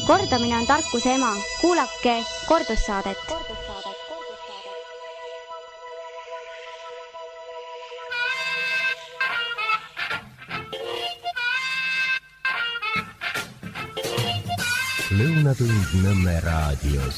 Kordamine on tarkuse ema. Kuulake kordussaadet. Lõunatund Nõmme raadios.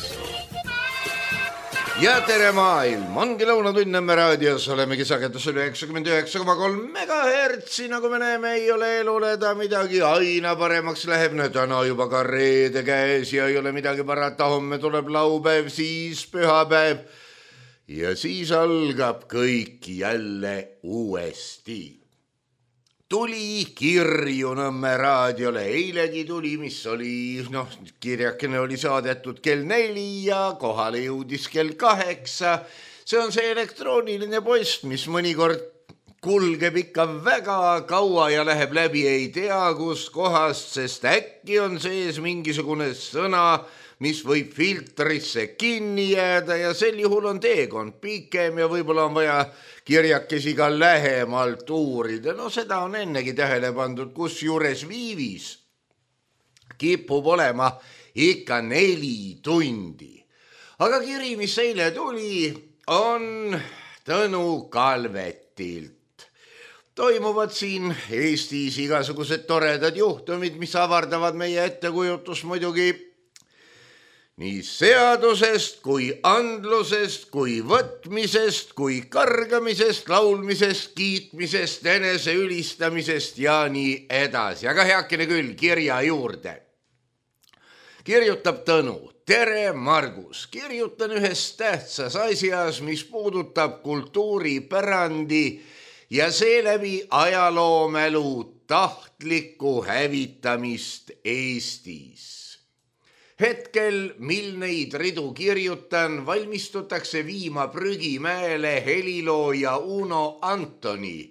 Ja tere maailm, ongi Lõunatund Nõmme raadios, olemegi sagedusel 99,3 megahertsi, nagu me näeme, ei ole eluleda midagi, aina paremaks läheb, täna juba ka reede käes ja ei ole midagi parata, homme tuleb laupäev, siis pühapäev ja siis algab kõik jälle uuesti. Tuli kirju Nõmme raadiole, eilegi tuli, mis oli, kirjakene oli saadetud kell 4 ja kohale jõudis kell 8. See on see elektrooniline post, mis mõnikord kulgeb ikka väga kaua ja läheb läbi ei tea kus kohast, sest äkki on sees mingisugune sõna, mis võib filtrisse kinni jääda ja sel juhul on teekond pikem ja võib-olla on vaja kirjakesi ka lähemalt uurida. Seda on ennegi tähele pandud, kus juures viivis kipub olema ikka 4 tundi. Aga kiri, mis eile tuli, on Tõnu Kalvetilt. Toimuvad siin Eestis igasugused toredad juhtumid, mis avardavad meie ettekujutus muidugi nii seadusest, kui andlusest, kui võtmisest, kui kargamisest, laulmisest, kiitmisest, enese ülistamisest ja nii edasi. Aga heakene küll, kirja juurde. Kirjutab Tõnu. Tere, Margus. Kirjutan ühes tähtsas asjas, mis puudutab kultuuripärandi ja seeläbi ajaloomälu tahtlikku hävitamist Eestis. Hetkel, mil neid ridu kirjutan, valmistutakse viima prügimäele helilooja Uno Antoni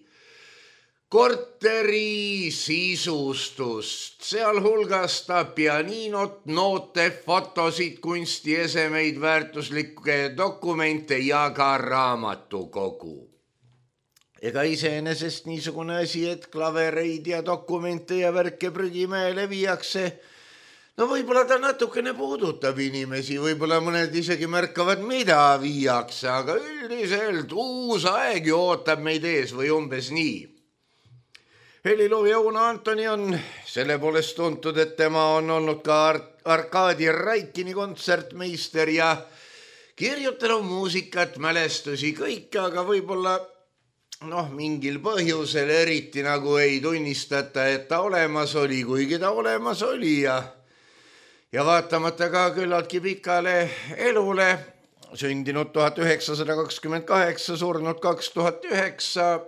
korteri sisustust, sealhulgas ta pianinot, noote, fotosid, kunstiesemeid, väärtuslikke dokumente ja ka raamatukogu. Ega iseenesest niisugune asi, et klavereid ja dokumente ja värke prügimäele viiakse, võib-olla ta natukene puudutab inimesi, võib-olla mõned isegi märkavad, mida viiakse, aga üldiselt uus aeg ju ootab meid ees või umbes nii. Helilooja Uno Antoni on selle poolest tuntud, et tema on olnud ka Arkadi Raikini kontsertmeister ja kirjutanud muusikat, mälestusi kõike, aga võib-olla mingil põhjusel eriti nagu ei tunnistata, et ta olemas oli, kuigi ta olemas oli ja vaatamata ka küllaltki pikale elule, sündinud 1928, surnud 2009,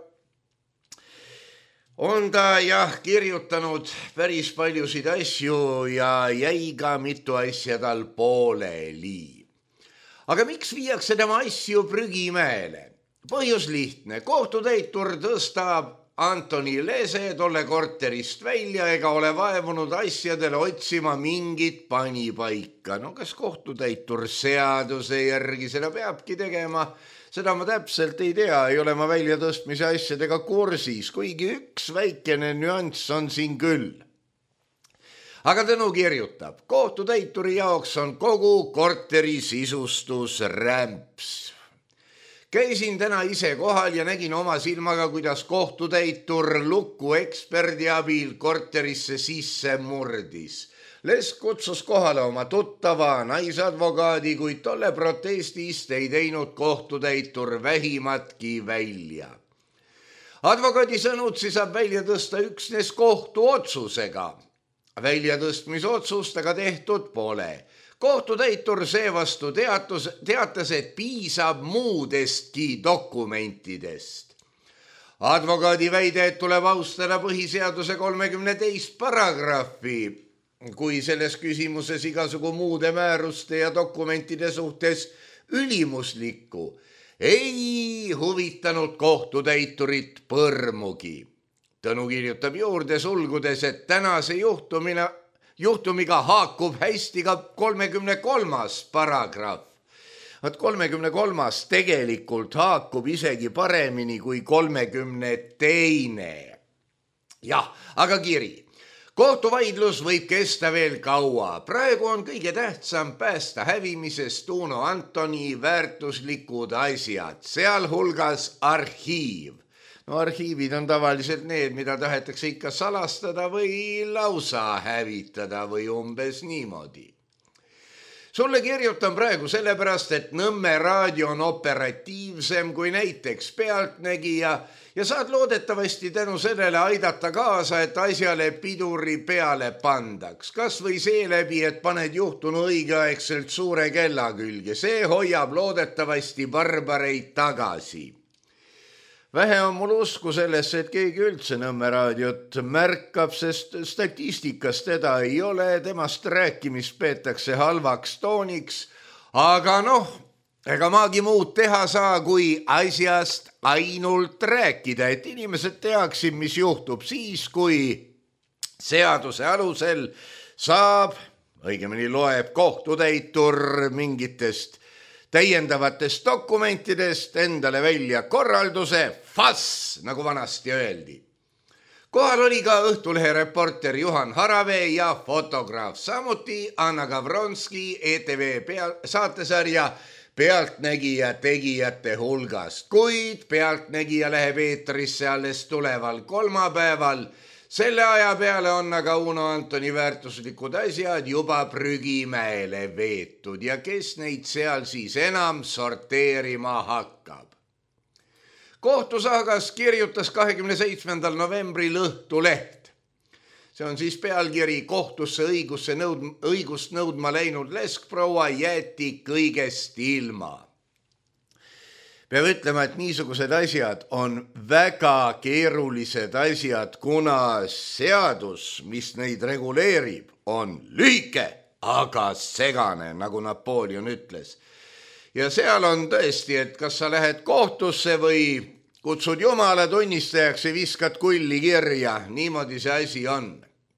on ta kirjutanud päris paljusid asju ja jäi ka mitu asja tal pooleli. Aga miks viiakse tema asju prügimäele? Põhjus lihtne, kohtutäitur tõstab Antoni lese tolle korterist välja ega ole vaevunud asjadele otsima mingit panipaika. Kas kohtutäitur seaduse järgi seda peabki tegema? Seda ma täpselt ei tea, ei ole ma väljatõstmise asjadega kursis, kuigi üks väikene nüanss on siin küll. Aga Tõnu kirjutab, kohtutäituri jaoks on kogu korteri sisustus rämps. Käisin täna ise kohal ja nägin oma silmaga, kuidas kohtutäitur luku eksperdi abil korterisse sisse murdis. Lesk kutsus kohale oma tuttava naisadvokaadi, kuid tolle protestist ei teinud kohtutäitur vähimatki välja. Advokaadi sõnutsi saab välja tõsta üksnes kohtuotsusega. Väljatõstmisotsust aga tehtud pole. Kohtutäitur seevastu teatas, et piisab muudestki dokumentidest. Advokaadi väide, et tuleb austada põhiseaduse 32 paragrahvi, kui selles küsimuses igasugu muude määruste ja dokumentide suhtes ülimuslikku, ei huvitanud kohtutäiturit põrmugi. Tõnu kirjutab juurde sulgudes, et tänase juhtumiga haakub hästi ka 33. paragrahv. 33. tegelikult haakub isegi paremini kui 32. Jah, aga kiri. Kohtuvaidlus võib kesta veel kaua. Praegu on kõige tähtsam päästa hävimisest Uno Antoni väärtuslikud asjad, sealhulgas arhiiv. No arhiivid on tavaliselt need, mida tahetakse ikka salastada või lausa hävitada või umbes niimoodi. Sulle kirjutan praegu sellepärast, et Nõmme raadio on operatiivsem kui näiteks Pealtnägija ja saad loodetavasti tänu sellele aidata kaasa, et asjale piduri peale pandaks. Kas või seeläbi, et paned juhtunu õigeaegselt suure kella külge. See hoiab loodetavasti barbareid tagasi. Vähe on mul usku sellesse, et keegi üldse Nõmme raadiot märkab, sest statistikas teda ei ole, temast rääkimist peetakse halvaks tooniks, aga ega maagi muud teha saa, kui asjast ainult rääkida, et inimesed teaksid, mis juhtub siis, kui seaduse alusel saab, õigemini loeb kohtutäitur mingitest täiendavatest dokumentidest endale välja korralduse fass, nagu vanasti öeldi. Kohal oli ka Õhtulehe reporter Juhan Haravee ja fotograaf, samuti Anna Gavronski ETV saatesarja Pealtnägija tegijate hulgast, kuid Pealtnägija läheb eetrisse alles tuleval kolmapäeval. Selle aja peale on aga Uno Antoni väärtuslikud asjad juba prügimäele veetud ja kes neid seal siis enam sorteerima hakkab. Kohtusaagas kirjutas 27. novembril Õhtuleht. See on siis pealkiri kohtusse õigust nõudma läinud leskproua jäeti kõigest ilma. Peab ütlema, et niisugused asjad on väga keerulised asjad, kuna seadus, mis neid reguleerib, on lühike, aga segane, nagu Napoleon ütles. Ja seal on tõesti, et kas sa lähed kohtusse või kutsud Jumala tunnistajaks ja viskad kulli kirja, niimoodi see asi on.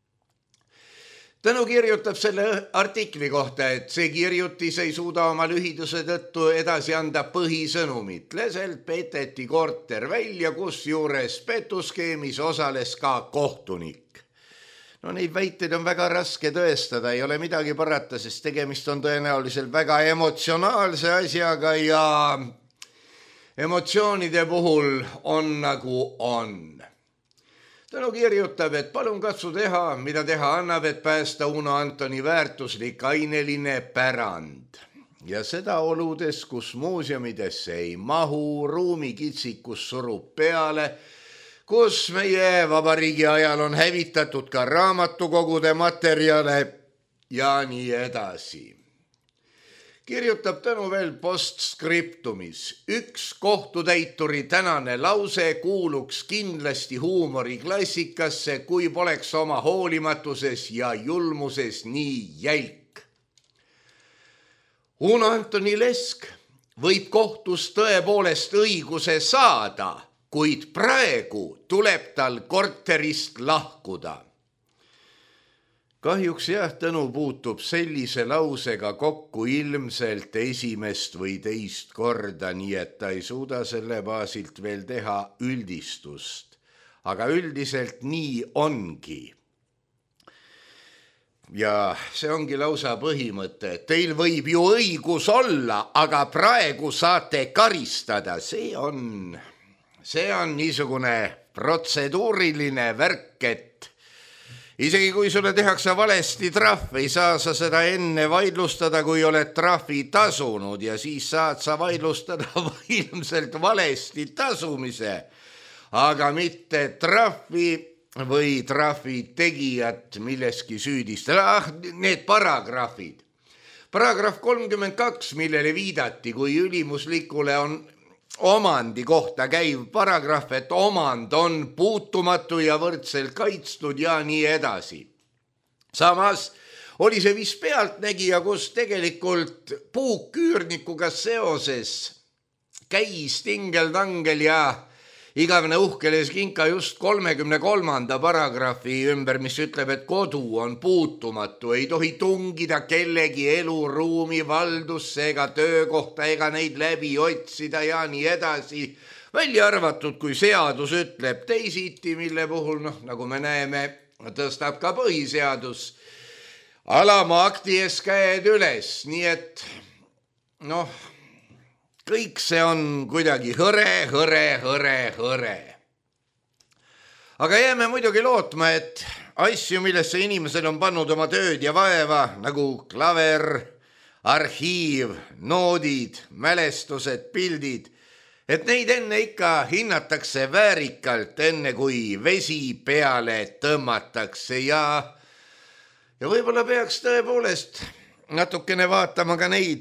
Tõnu kirjutab selle artikli kohta, et see kirjutis ei suuda oma lühiduse tõttu edasi anda põhisõnumit. Leselt peteti korter välja, kus juures petuskeemis osales ka kohtunik. No neid väiteid on väga raske tõestada, ei ole midagi parata, sest tegemist on tõenäoliselt väga emotsionaalse asjaga ja emotsioonide puhul on nagu on. Tõnu kirjutab, et palun katsu teha, mida teha annab, et päästa Uno Antoni väärtuslik aineline pärand. Ja seda oludes, kus muuseumidesse ei mahu, ruumikitsikus surub peale, kus meie vabariigi ajal on hävitatud ka raamatukogude materjale ja nii edasi. Kirjutab Tõnu veel postskriptumis. Üks kohtutäituri tänane lause kuuluks kindlasti huumoriklassikasse, kui poleks oma hoolimatuses ja julmuses nii jälk. Uno Antoni Lesk võib kohtus tõepoolest õiguse saada, kuid praegu tuleb tal korterist lahkuda. Kahjuks Tõnu puutub sellise lausega kokku ilmselt esimest või teist korda, nii et ta ei suuda selle baasilt veel teha üldistust. Aga üldiselt nii ongi. Ja see ongi lausa põhimõte. Teil võib ju õigus olla, aga praegu saate karistada. See on niisugune protseduuriline värk, et isegi kui sulle tehakse valesti trahv, ei saa sa seda enne vaidlustada, kui oled trahvi tasunud ja siis saad sa vaidlustada ilmselt valesti tasumise, aga mitte trahvi või trahvi tegijat milleski süüdistada. Need paragrahvid. Paragrahv 32, millele viidati, kui ülimuslikule on omandi kohta käiv paragrahv, et omand on puutumatu ja võrdselt kaitstud ja nii edasi. Samas oli see vist Pealtnägija, kus tegelikult puukküürnikuga seoses käis tingeldangel ja igavene uhkeles kinka just 33. paragrahvi ümber, mis ütleb, et kodu on puutumatu, ei tohi tungida kellegi eluruumi valdusse ega töökohta ega neid läbi otsida ja nii edasi. Välja arvatud, kui seadus ütleb teisiti, mille puhul, nagu me näeme, tõstab ka põhiseadus alama akti ees käed üles, nii et noh, kõik see on kuidagi hõre. Aga jääme muidugi lootma, et asju, millesse inimesel on pannud oma tööd ja vaeva, nagu klaver, arhiiv, noodid, mälestused, pildid, et neid enne ikka hinnatakse väärikalt, enne kui vesi peale tõmmatakse ja võib-olla peaks tõepoolest natukene vaatama ka neid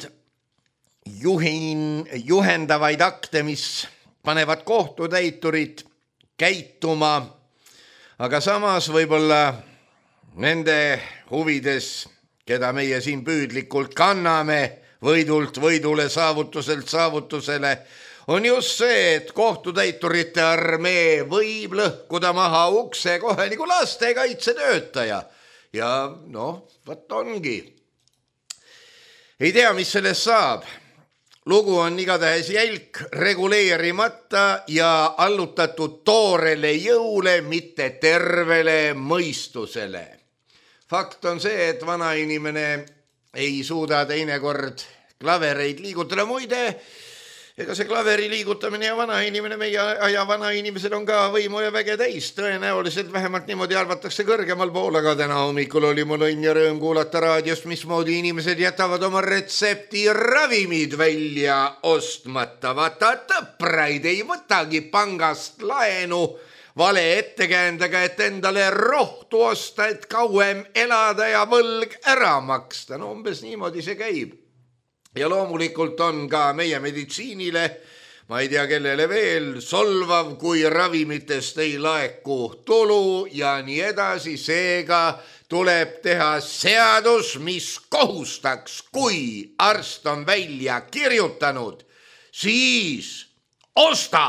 juhendavaid akte, mis panevad kohtutäiturid käituma, aga samas võib-olla nende huvides, keda meie siin püüdlikult kanname võidult võidule, saavutuselt saavutusele, on just see, et kohtutäiturite armee võib lõhkuda maha ukse kohe nagu lastekaitsetöötaja. Ja noh, võt ongi. Ei tea, mis sellest saab. Lugu on igatahes jälk, reguleerimata ja allutatud toorele jõule, mitte tervele mõistusele. Fakt on see, et vanainimene ei suuda teinekord klavereid liigutada. Muide, ega see klaveri liigutamine ja vanainimene, meie aja vanainimesel on ka võimu ja väge täis. Tõenäoliselt vähemalt niimoodi arvatakse kõrgemal pool, aga täna hommikul oli mul õnn ja rõõm kuulata raadiost, mismoodi inimesed jätavad oma retsepti ravimid välja ostmata. Vaata, tõpraid ei võtagi pangast laenu vale ettekäändega, et endale rohtu osta, et kauem elada ja võlg ära maksta. No umbes niimoodi see käib. Ja loomulikult on ka meie meditsiinile, ma ei tea kellele veel, solvav, kui ravimitest ei laeku tulu ja nii edasi. Seega tuleb teha seadus, mis kohustaks, kui arst on välja kirjutanud, siis osta.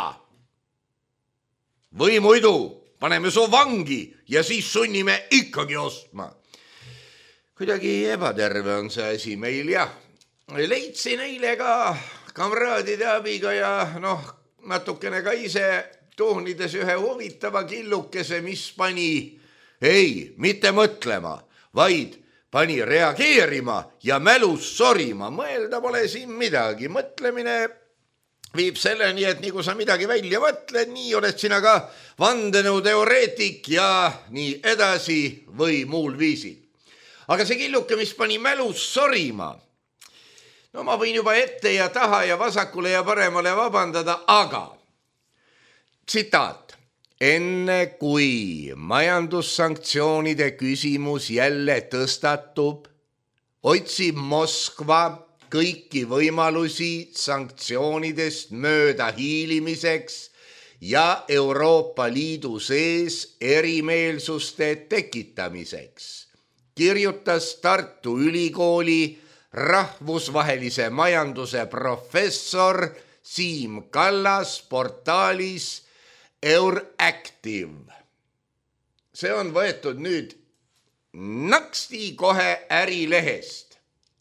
Või muidu paneme su vangi ja siis sunnime ikkagi ostma. Kuidagi ebaterve on see asi meil, jah. Leidsin eile ka kamraadide abiga ja natukene ka ise tuhnides ühe huvitava killukese, mis pani mitte mõtlema, vaid pani reageerima ja mälus sorima. Mõelda pole siin midagi. Mõtlemine viib selleni, et nagu sa midagi välja mõtled, nii oled sina ka vandenõuteoreetik ja nii edasi või muul viisil. Aga see killuke, mis pani mälus sorima, no ma võin juba ette ja taha ja vasakule ja paremale vabandada, aga tsitaat. Enne kui majandussanktsioonide küsimus jälle tõstatub, otsib Moskva kõiki võimalusi sanktsioonidest mööda hiilimiseks ja Euroopa Liidu sees erimeelsuste tekitamiseks, kirjutas Tartu Ülikooli rahvusvahelise majanduse professor Siim Kallas portaalis Euractiv. See on võetud nüüd naksti kohe Ärilehest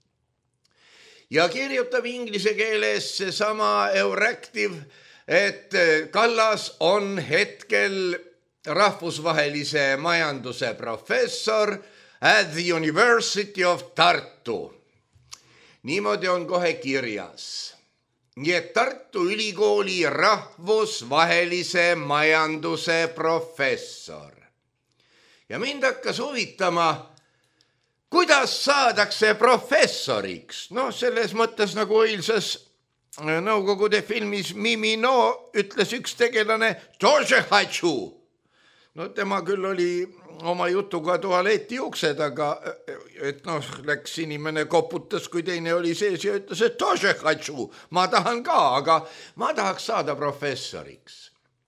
ja kirjutab inglise keeles seesama Euractiv, et Kallas on hetkel rahvusvahelise majanduse professor at the University of Tartu. Niimoodi on kohe kirjas. Nii et Tartu Ülikooli rahvusvahelise majanduse professor. Ja mind hakkas huvitama, kuidas saadakse professoriks. No selles mõttes nagu eilses Nõukogude filmis Mimino ütles üks tegelane Тоже хочу. No tema küll oli oma jutuga tualeeti ukse taga, et läks inimene koputas, kui teine oli sees ja ütles, et Тоже хочу. Ma tahan ka, aga ma tahaks saada professoriks.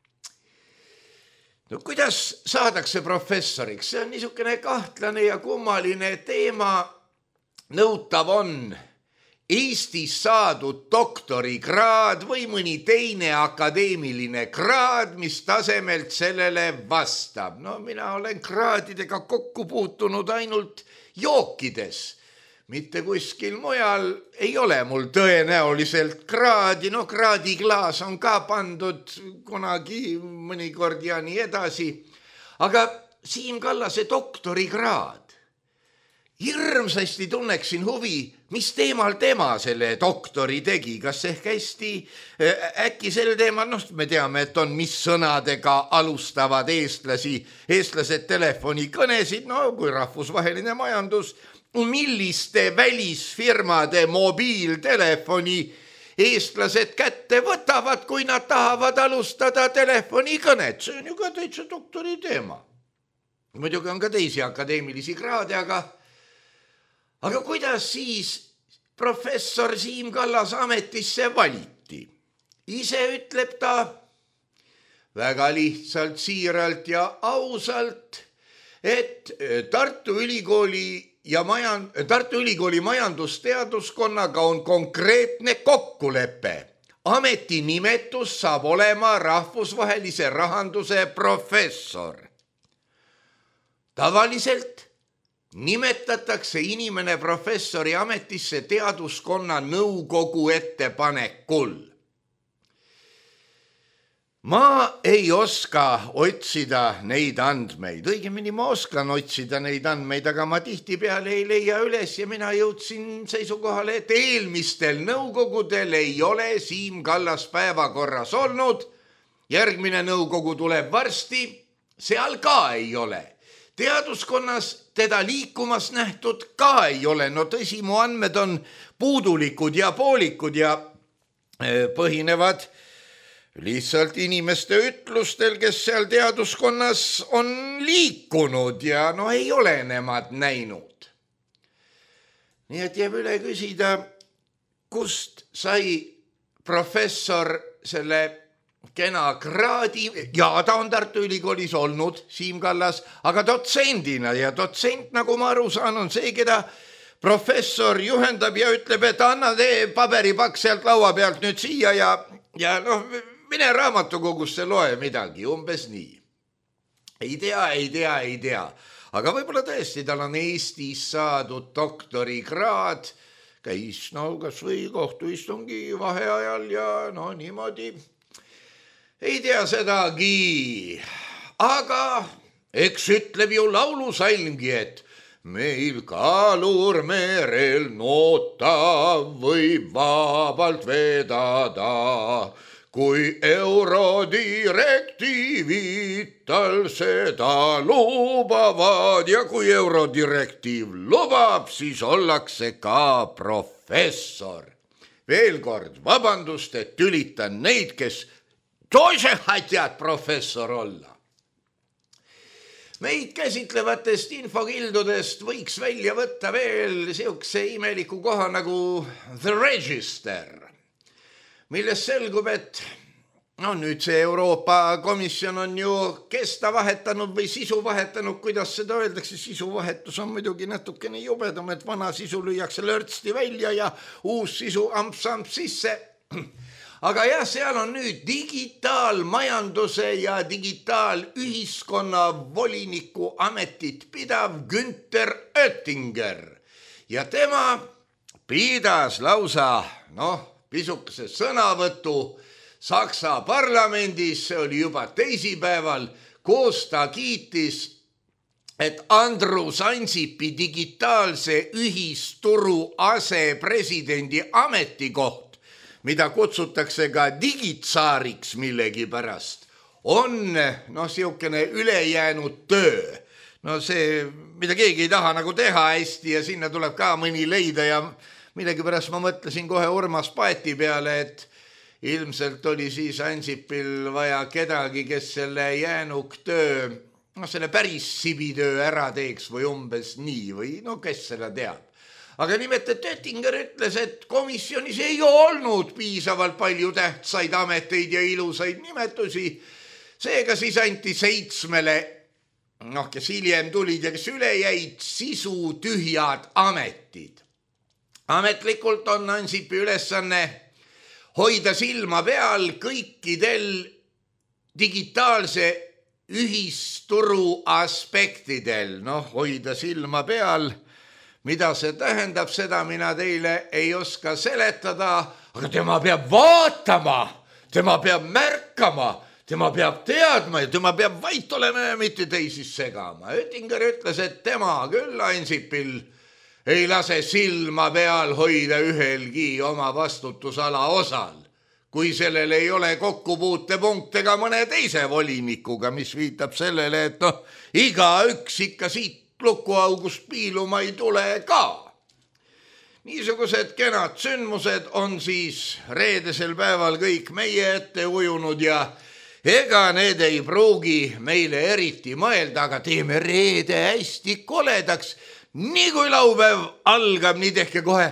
No kuidas saadakse professoriks? See on niisugune kahtlane ja kummaline teema. Nõutav on Eestis saadud doktorikraad või mõni teine akadeemiline kraad, mis tasemelt sellele vastab. No mina olen kraadidega kokku puutunud ainult jookides. Mitte kuskil mujal ei ole mul tõenäoliselt kraadi. No kraadiklaas on ka pandud kunagi mõnikord ja nii edasi. Aga Siim Kallase doktorikraad. Hirmsasti tunneksin huvi, mis teemal tema selle doktori tegi, kas ehk hästi äkki sel teemal, me teame, et on, mis sõnadega alustavad eestlased telefonikõnesid, kui rahvusvaheline majandus, milliste välisfirmade mobiiltelefoni eestlased kätte võtavad, kui nad tahavad alustada telefonikõnet. See on ju ka täitsa doktori teema. Muidugi on ka teisi akadeemilisi kraade, aga kuidas siis professor Siim Kallas ametisse valiti? Ise ütleb ta väga lihtsalt, siiralt ja ausalt, et Tartu Ülikooli majandusteaduskonnaga on konkreetne kokkulepe. Ametinimetus saab olema rahvusvahelise rahanduse professor. Tavaliselt nimetatakse inimene professori ametisse teaduskonna nõukogu ettepanekul. Ma ei oska otsida neid andmeid, õigemini ma oskan otsida neid andmeid, aga ma tihtipeale ei leia üles ja mina jõudsin seisukohale, et eelmistel nõukogudel ei ole Siim Kallas päevakorras olnud. Järgmine nõukogu tuleb varsti, seal ka ei ole. Teaduskonnas teda liikumas nähtud ka ei ole. No tõsi, mu andmed on puudulikud ja poolikud ja põhinevad lihtsalt inimeste ütlustel, kes seal teaduskonnas on liikunud ja ei ole nemad näinud. Nii et jääb üle küsida, kust sai professor selle kena kraadi, ja ta on Tartu Ülikoolis olnud, Siim Kallas, aga dotsendina ja dotsent, nagu ma aru saan, on see, keda professor juhendab ja ütleb, et anna tee paberipaks sealt laua pealt nüüd siia ja mine raamatukogusse loe midagi, umbes nii. Ei tea, aga võib-olla tõesti tal on Eestis saadud doktorikraad, käis kas või kohtuistungi vaheajal ja niimoodi. Ei tea sedagi, aga eks ütleb ju laulusalmgi, et meil kalur merel noota võib vabalt vedada, kui eurodirektiivid tal seda lubavad ja kui eurodirektiiv lubab, siis ollakse ka professor. Veel kord, vabandust, et tülitan neid, kes тоже хотят professor olla. Meid käsitlevatest infokildudest võiks välja võtta veel siukse imeliku koha nagu The Register, millest selgub, et nüüd see Euroopa Komisjon on ju kesta vahetanud või sisu vahetanud, kuidas seda öeldakse, sisuvahetus on muidugi natukene jubedam, et vana sisu lüüakse lörtsti välja ja uus sisu amps-amps sisse. Aga jah, seal on nüüd digitaalmajanduse ja digitaalühiskonna voliniku ametit pidav Günther Oettinger. Ja tema pidas lausa, pisukese sõnavõtu Saksa parlamendis, see oli juba teisipäeval, koos ta kiitis, et Andrus Ansipi digitaalse ühisturu asepresidendi ametikoht, mida kutsutakse ka digitsaariks millegipärast, on siukene ülejäänud töö. See, mida keegi ei taha nagu teha hästi ja sinna tuleb ka mõni leida ja millegipärast ma mõtlesin kohe Urmas Paeti peale, et ilmselt oli siis Ansipil vaja kedagi, kes selle jäänuk töö, selle päris sibitöö ära teeks või umbes nii või kes seda teab. Aga nimelt, et Oettinger ütles, et komisjonis ei olnud piisavalt palju tähtsaid ameteid ja ilusaid nimetusi. Seega siis anti 7, kes hiljem tulid ja kes üle jäid, sisutühjad ametid. Ametlikult on Ansipi ülesanne hoida silma peal kõikidel digitaalse ühisturu aspektidel. Hoida silma peal. Mida see tähendab, seda mina teile ei oska seletada, aga tema peab vaatama, tema peab märkama, tema peab teadma ja tema peab vait olema ja mitte teisi segama. Oettinger ütles, et tema küll Ansipil ei lase silma peal hoida ühelgi oma vastutusala osal, kui sellel ei ole kokkupuutepunkt ega mõne teise volinikuga, mis viitab sellele, et igaüks ikka siit lukuaugust piiluma ei tule ka. Niisugused kenad sündmused on siis reedesel päeval kõik meie ette ujunud ja ega need ei pruugi meile eriti mõelda, aga teeme reede hästi koledaks. Nii kui laupäev algab, nii tehke kohe,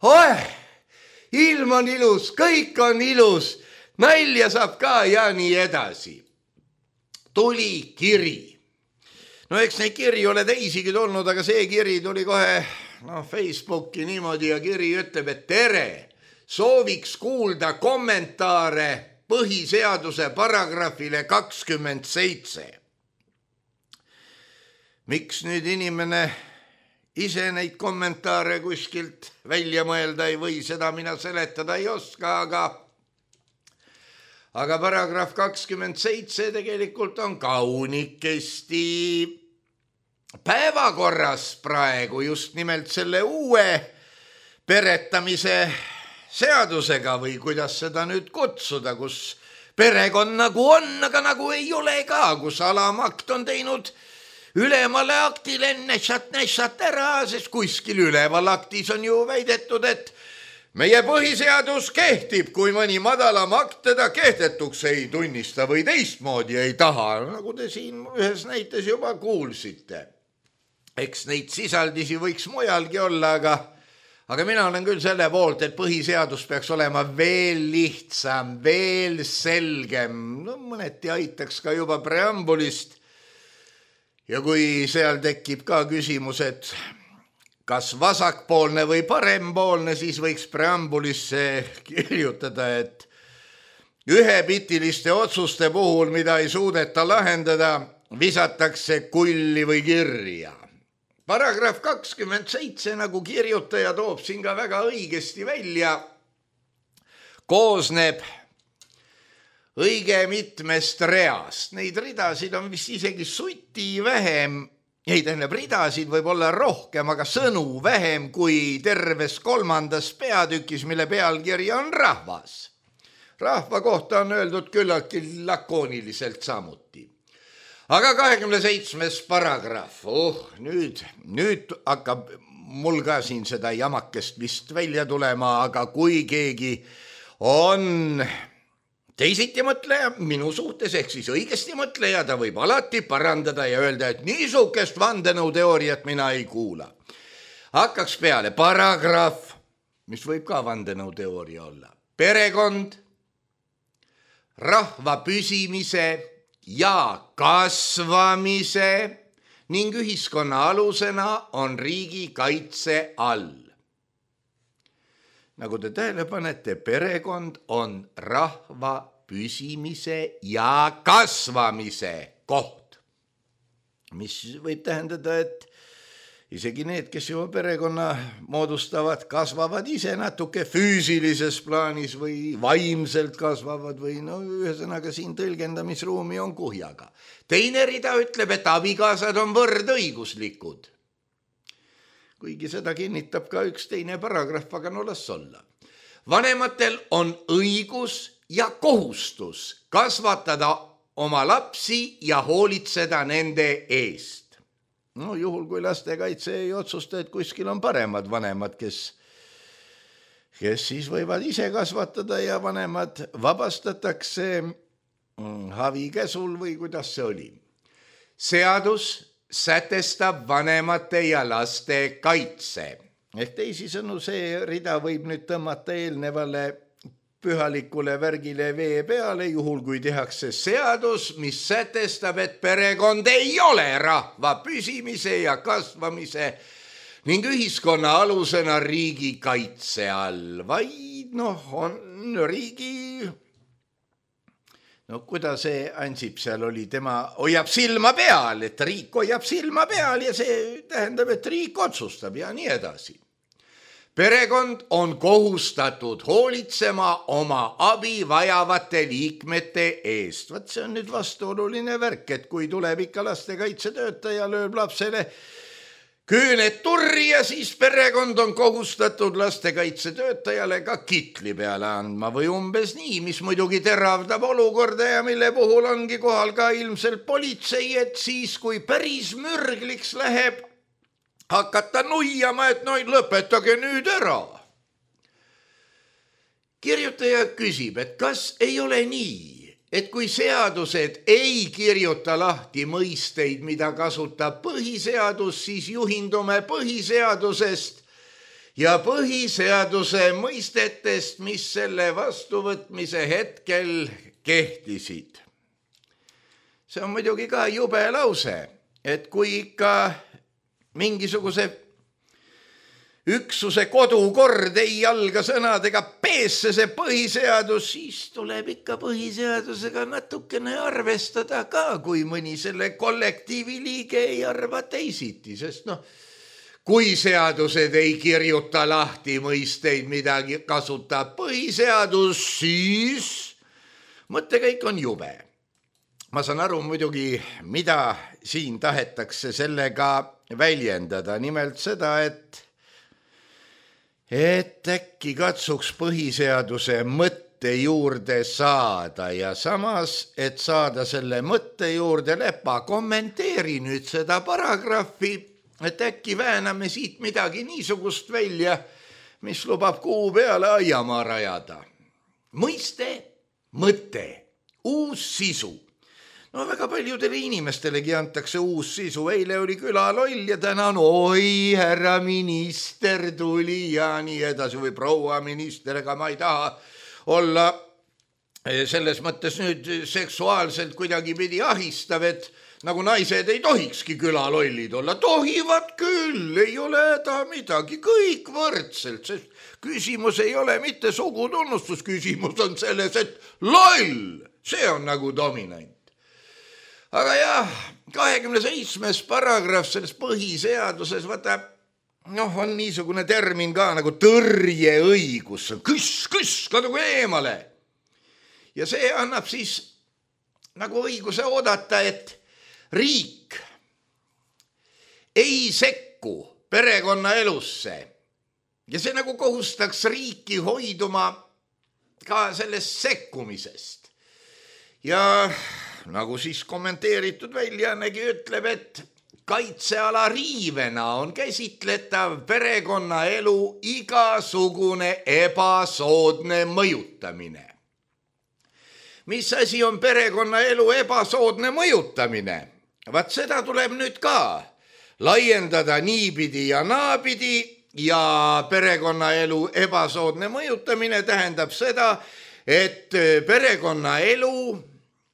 ilm on ilus, kõik on ilus, nalja saab ka ja nii edasi. Tuli kiri. No eks neid kiri ole teisigi tulnud, aga see kiri tuli kohe Facebooki niimoodi ja kiri ütleb, et tere, sooviks kuulda kommentaare põhiseaduse paragrahvile 27. Miks nüüd inimene ise neid kommentaare kuskilt välja mõelda ei või, seda mina seletada ei oska, aga paragrahv 27 tegelikult on kaunikesti päevakorras praegu just nimelt selle uue peretamise seadusega või kuidas seda nüüd kutsuda, kus perekond nagu on, aga nagu ei ole ka, kus alamakt on teinud ülemale aktile nešat ära, sest kuskil üleval aktis on ju väidetud, et meie põhiseadus kehtib, kui mõni madalam akt teda kehtetuks ei tunnista või teistmoodi ei taha, nagu te siin ühes näites juba kuulsite. Eks neid sisaldisi võiks mujalgi olla, aga mina olen küll selle poolt, et põhiseadus peaks olema veel lihtsam, veel selgem. Mõneti aitaks ka juba preambulist. Ja kui seal tekib ka küsimus, et kas vasakpoolne või parempoolne, siis võiks preambulisse kirjutada, et ühepitiliste otsuste puhul, mida ei suudeta lahendada, visatakse kulli või kirja. Paragrahv 27, nagu kirjutaja toob siin ka väga õigesti välja, koosneb õige mitmest reast. Neid ridasid on vist isegi suti vähem, ridasid võib olla rohkem, aga sõnu vähem kui terves 3. peatükis, mille pealkiri on rahvas. Rahva kohta on öeldud küllaltki lakooniliselt samuti. Aga 27. paragrahv, nüüd hakkab mul ka siin seda jamakest vist välja tulema, aga kui keegi on teisiti mõtleja minu suhtes, ehk siis õigesti mõtleja, ta võib alati parandada ja öelda, et niisugust vandenõuteooriat mina ei kuula. Hakkaks peale paragrahv, mis võib ka vandenõuteooria olla. Perekond, rahva püsimise ja kasvamise ning ühiskonna alusena on riigi kaitse all. Nagu te tähele panete, perekond on rahva püsimise ja kasvamise koht, mis võib tähendada, et isegi need, kes juba perekonna moodustavad, kasvavad ise natuke füüsilises plaanis või vaimselt kasvavad või ühesõnaga siin tõlgendamisruumi on kuhjaga. Teine rida ütleb, et abikaasad on võrdõiguslikud. Kuigi seda kinnitab ka üks teine paragrahv, aga las olla. Vanematel on õigus ja kohustus kasvatada oma lapsi ja hoolitseda nende eest. Juhul kui lastekaitse ei otsusta, et kuskil on paremad vanemad, kes siis võivad ise kasvatada ja vanemad vabastatakse havikäsul või kuidas see oli. Seadus sätestab vanemate ja laste kaitse. Ehk teisisõnu see rida võib nüüd tõmmata eelnevale pühalikule värgile vee peale, juhul kui tehakse seadus, mis sätestab, et perekond ei ole rahva püsimise ja kasvamise ning ühiskonna alusena riigi kaitse all, vaid on riigi, kuidas see Ansip seal oli, tema hoiab silma peal, et riik hoiab silma peal ja see tähendab, et riik otsustab ja nii edasi. perekond on kohustatud hoolitsema oma abi vajavate liikmete eest. Vaat see on nüüd vastuoluline värk, et kui tuleb ikka lastekaitsetöötaja, lööb lapsele küüned turri ja siis perekond on kohustatud lastekaitsetöötajale ka kitli peale andma või umbes nii, mis muidugi teravdab olukorda ja mille puhul ongi kohal ka ilmselt politsei, et siis kui päris mürgliks läheb, hakata nuiama, et lõpetage nüüd ära. Kirjutaja küsib, et kas ei ole nii, et kui seadused ei kirjuta lahti mõisteid, mida kasutab põhiseadus, siis juhindume põhiseadusest ja põhiseaduse mõistetest, mis selle vastuvõtmise hetkel kehtisid. See on muidugi ka jube lause, et kui ikka mingisuguse üksuse kodukord ei alga sõnadega peesse see põhiseadus, siis tuleb ikka põhiseadusega natukene arvestada ka, kui mõni selle kollektiivi liige ei arva teisiti, sest kui seadused ei kirjuta lahti mõisteid, midagi kasutab põhiseadus, siis mõttekäik on jube. Ma saan aru muidugi, mida siin tahetakse sellega väljendada, nimelt seda, et äkki katsuks põhiseaduse mõtte juurde saada ja samas, et saada selle mõtte juurde Lepa, kommenteeri nüüd seda paragrahvi, et äkki vääname siit midagi niisugust välja, mis lubab kuu peale aiamaa rajada. Mõiste, mõte, uus sisu. Väga paljudele inimestelegi antakse uus sisu. Eile oli külaloll ja täna oi, härra minister tuli ja nii edasi või proua minister, ega ma ei taha olla selles mõttes nüüd seksuaalselt kuidagi pidi ahistav, et nagu naised ei tohikski külalollid olla. Tohivad küll, ei ole ta midagi, kõik võrdselt, sest küsimus ei ole mitte sugutunnustus, küsimus on selles, et loll, see on nagu dominant. Aga jah, 27. paragrahv selles põhiseaduses, on niisugune termin ka nagu tõrjeõigus, kõs, kadugu eemale. Ja see annab siis nagu õiguse oodata, et riik ei sekku perekonna elusse ja see nagu kohustaks riiki hoiduma ka sellest sekkumisest. Ja nagu siis kommenteeritud väljaannegi ütleb, et kaitseala riivena on käsitletav perekonnaelu igasugune ebasoodne mõjutamine. Mis asi on perekonnaelu ebasoodne mõjutamine? Vaat seda tuleb nüüd ka laiendada niipidi ja naapidi ja perekonnaelu ebasoodne mõjutamine tähendab seda, et perekonnaelu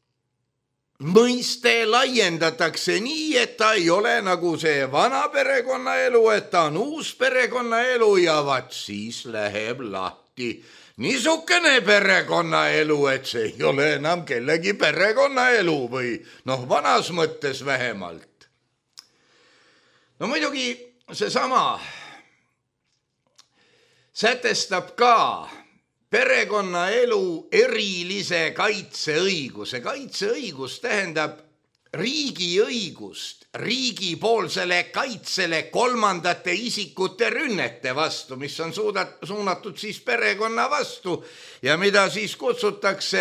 mõiste laiendatakse nii, et ta ei ole nagu see vana perekonnaelu, et ta on uus perekonnaelu ja vaat siis läheb lahti niisugune perekonnaelu, et see ei ole enam kellegi perekonnaelu või vanas mõttes vähemalt. Muidugi seesama sätestab ka perekonnaelu erilise kaitseõiguse. Kaitseõigus tähendab riigi õigust riigipoolsele kaitsele kolmandate isikute rünnete vastu, mis on suunatud siis perekonna vastu ja mida siis kutsutakse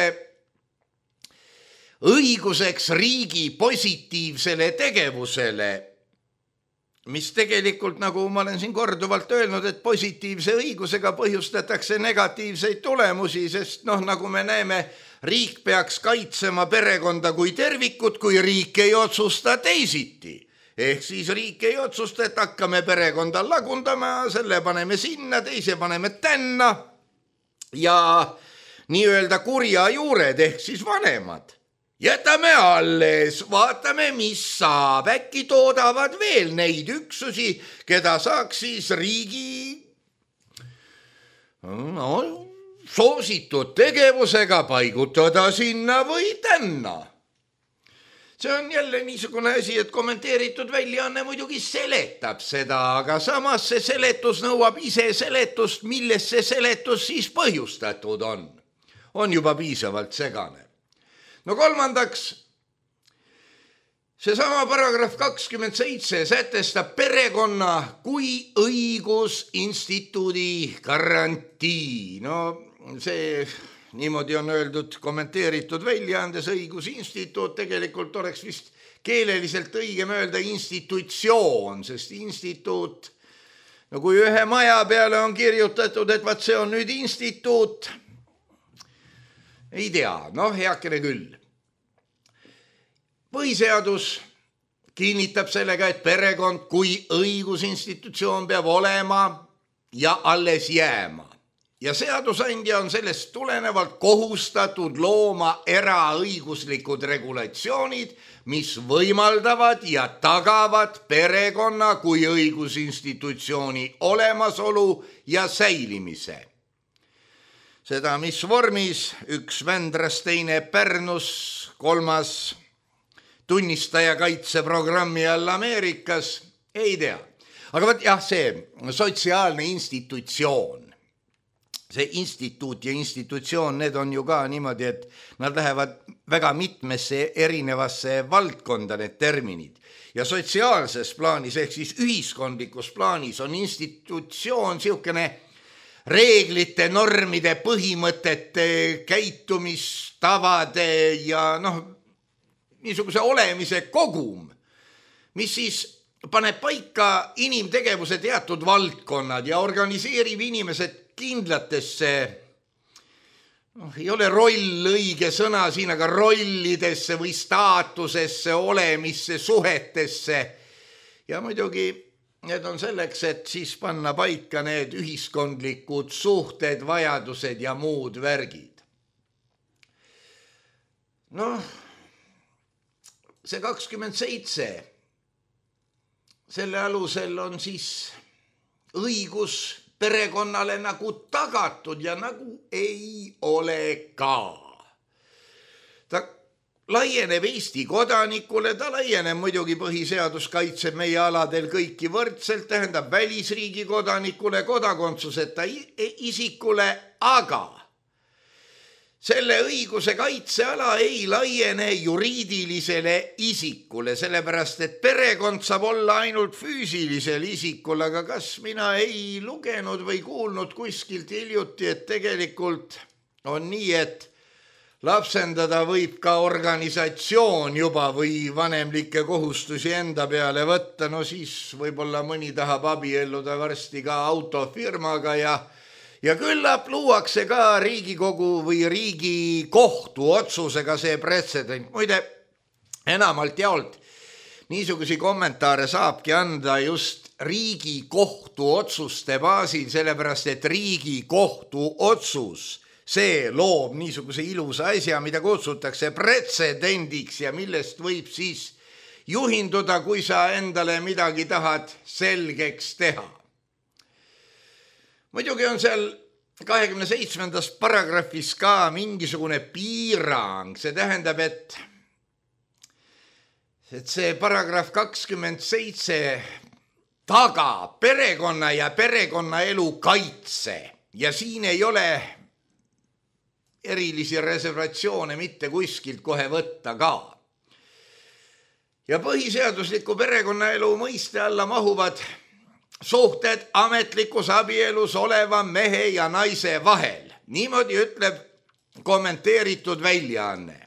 õiguseks riigi positiivsele tegevusele, mis tegelikult, nagu ma olen siin korduvalt öelnud, et positiivse õigusega põhjustatakse negatiivseid tulemusi, sest nagu me näeme, riik peaks kaitsema perekonda kui tervikut, kui riik ei otsusta teisiti. Ehk siis riik ei otsusta, et hakkame perekonda lagundama, selle paneme sinna, teise paneme tänna ja nii-öelda kurja juured ehk siis vanemad. Jätame alles, vaatame, mis saab, äkki toodavad veel neid üksusi, keda saaks siis riigi soositud tegevusega paigutada sinna või tänna. see on jälle niisugune asi, et kommenteeritud väljaanne muidugi seletab seda, aga samas see seletus nõuab ise seletust, millest see seletus siis põhjustatud on. On juba piisavalt segane. No kolmandaks, seesama paragrahv 27 sätestab perekonna kui õigusinstituudi garantii. No see niimoodi on öeldud kommenteeritud väljaandes õigusinstituut, tegelikult oleks vist keeleliselt õigem öelda institutsioon, sest instituut, no kui ühe maja peale on kirjutatud, et vaat see on nüüd instituut, ei tea, heakene küll. Põhiseadus kinnitab sellega, et perekond kui õigusinstitutsioon peab olema ja alles jääma. Ja seadusandja on sellest tulenevalt kohustatud looma eraõiguslikud regulatsioonid, mis võimaldavad ja tagavad perekonna kui õigusinstitutsiooni olemasolu ja säilimise. Seda, mis vormis, üks Vändras, teine Pärnus, kolmas tunnistaja kaitseprogrammi all Ameerikas, ei tea. Aga võt jah, see sotsiaalne institutsioon, see instituut ja institutsioon, need on ju ka niimoodi, et nad lähevad väga mitmesse erinevasse valdkonda, need terminid. Ja sotsiaalses plaanis, ehk siis ühiskondlikus plaanis on institutsioon siukene reeglite, normide, põhimõtete, käitumistavade ja niisuguse olemise kogum, mis siis paneb paika inimtegevuse teatud valdkonnad ja organiseerib inimesed kindlatesse, ei ole roll õige sõna siin, aga rollidesse või staatusesse, olemisse, suhetesse. Ja muidugi need on selleks, et siis panna paika need ühiskondlikud suhted, vajadused ja muud värgid. See 27, selle alusel on siis õigus perekonnale nagu tagatud ja nagu ei ole ka. Ta laieneb Eesti kodanikule, ta laieneb muidugi, põhiseadus kaitseb meie aladel kõiki võrdselt, tähendab välisriigi kodanikule, kodakondsuseta isikule, aga selle õiguse kaitseala ei laiene juriidilisele isikule, sellepärast et perekond saab olla ainult füüsilisel isikul, aga kas mina ei lugenud või kuulnud kuskilt hiljuti, et tegelikult on nii, et lapsendada võib ka organisatsioon juba või vanemlikke kohustusi enda peale võtta, siis võib-olla mõni tahab abielluda varsti ka autofirmaga ja küllap luuakse ka Riigikogu või Riigikohtu otsusega see pretsedent. Muide, enamalt jaolt niisugusi kommentaare saabki anda just Riigikohtu otsuste baasil, sellepärast et Riigikohtu otsus, see loob niisuguse ilusa asja, mida kutsutakse pretsedendiks ja millest võib siis juhinduda, kui sa endale midagi tahad selgeks teha. Muidugi on seal 27. paragrahvis ka mingisugune piirang, see tähendab, et see paragrahv 27 tagab perekonna ja perekonnaelu kaitse ja siin ei ole erilisi reservatsioone mitte kuskilt kohe võtta ka. Ja põhiseadusliku perekonnaelu mõiste alla mahuvad suhted ametlikus abielus oleva mehe ja naise vahel. Niimoodi ütleb kommenteeritud väljaanne.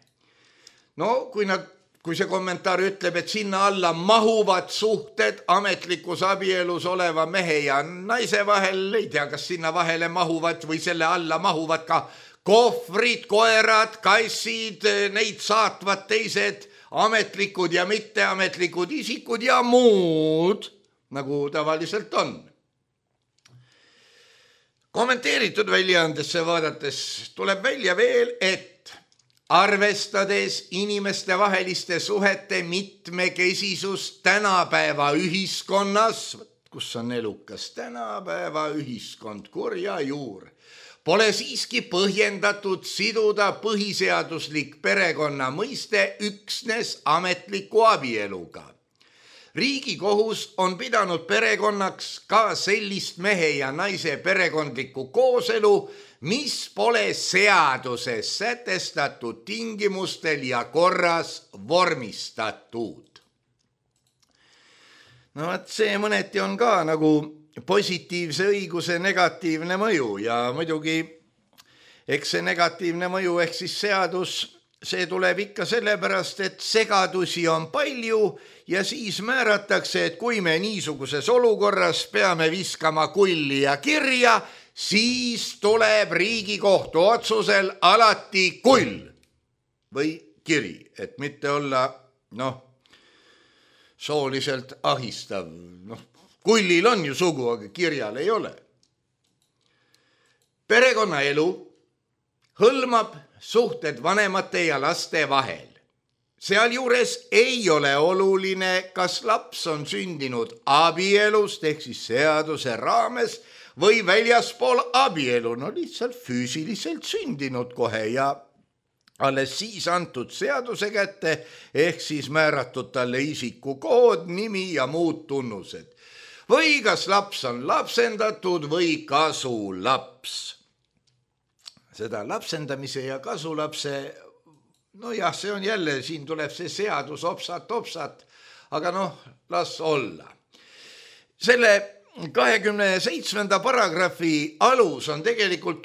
Kui see kommentaar ütleb, et sinna alla mahuvad suhted ametlikus abielus oleva mehe ja naise vahel, ei tea, kas sinna vahele mahuvad või selle alla mahuvad ka kohvrid, koerad, kassid, neid saatvad teised ametlikud ja mitteametlikud isikud ja muud, nagu tavaliselt on. Kommenteeritud väljaandesse vaadates tuleb välja veel, et arvestades inimeste vaheliste suhete mitmekesisust tänapäeva ühiskonnas, kus on elukas tänapäeva ühiskond, kurja juur, pole siiski põhjendatud siduda põhiseaduslik perekonna mõiste üksnes ametliku abieluga. Riigikohus on pidanud perekonnaks ka sellist mehe ja naise perekondlikku kooselu, mis pole seaduses sätestatud tingimustel ja korras vormistatud. No see mõneti on ka nagu positiivse õiguse negatiivne mõju ja muidugi eks see negatiivne mõju ehk siis seadus, see tuleb ikka sellepärast, et segadusi on palju ja siis määratakse, et kui me niisuguses olukorras peame viskama kulli ja kirja, siis tuleb Riigikohtu otsusel alati kull või kiri, et mitte olla sooliselt ahistav. Kullil on ju sugu, aga kirjal ei ole. Perekonnaelu hõlmab suhted vanemate ja laste vahel. Sealjuures ei ole oluline, kas laps on sündinud abielust ehk siis seaduse raames või väljaspool abielu, lihtsalt füüsiliselt sündinud kohe ja alles siis antud seaduse kätte ehk siis määratud talle isikukood, nimi ja muud tunnused. Või kas laps on lapsendatud või kasulaps. Seda lapsendamise ja kasulapse, see on jälle, siin tuleb see seadus opsat, aga las olla. Selle 27. paragrahvi alus on tegelikult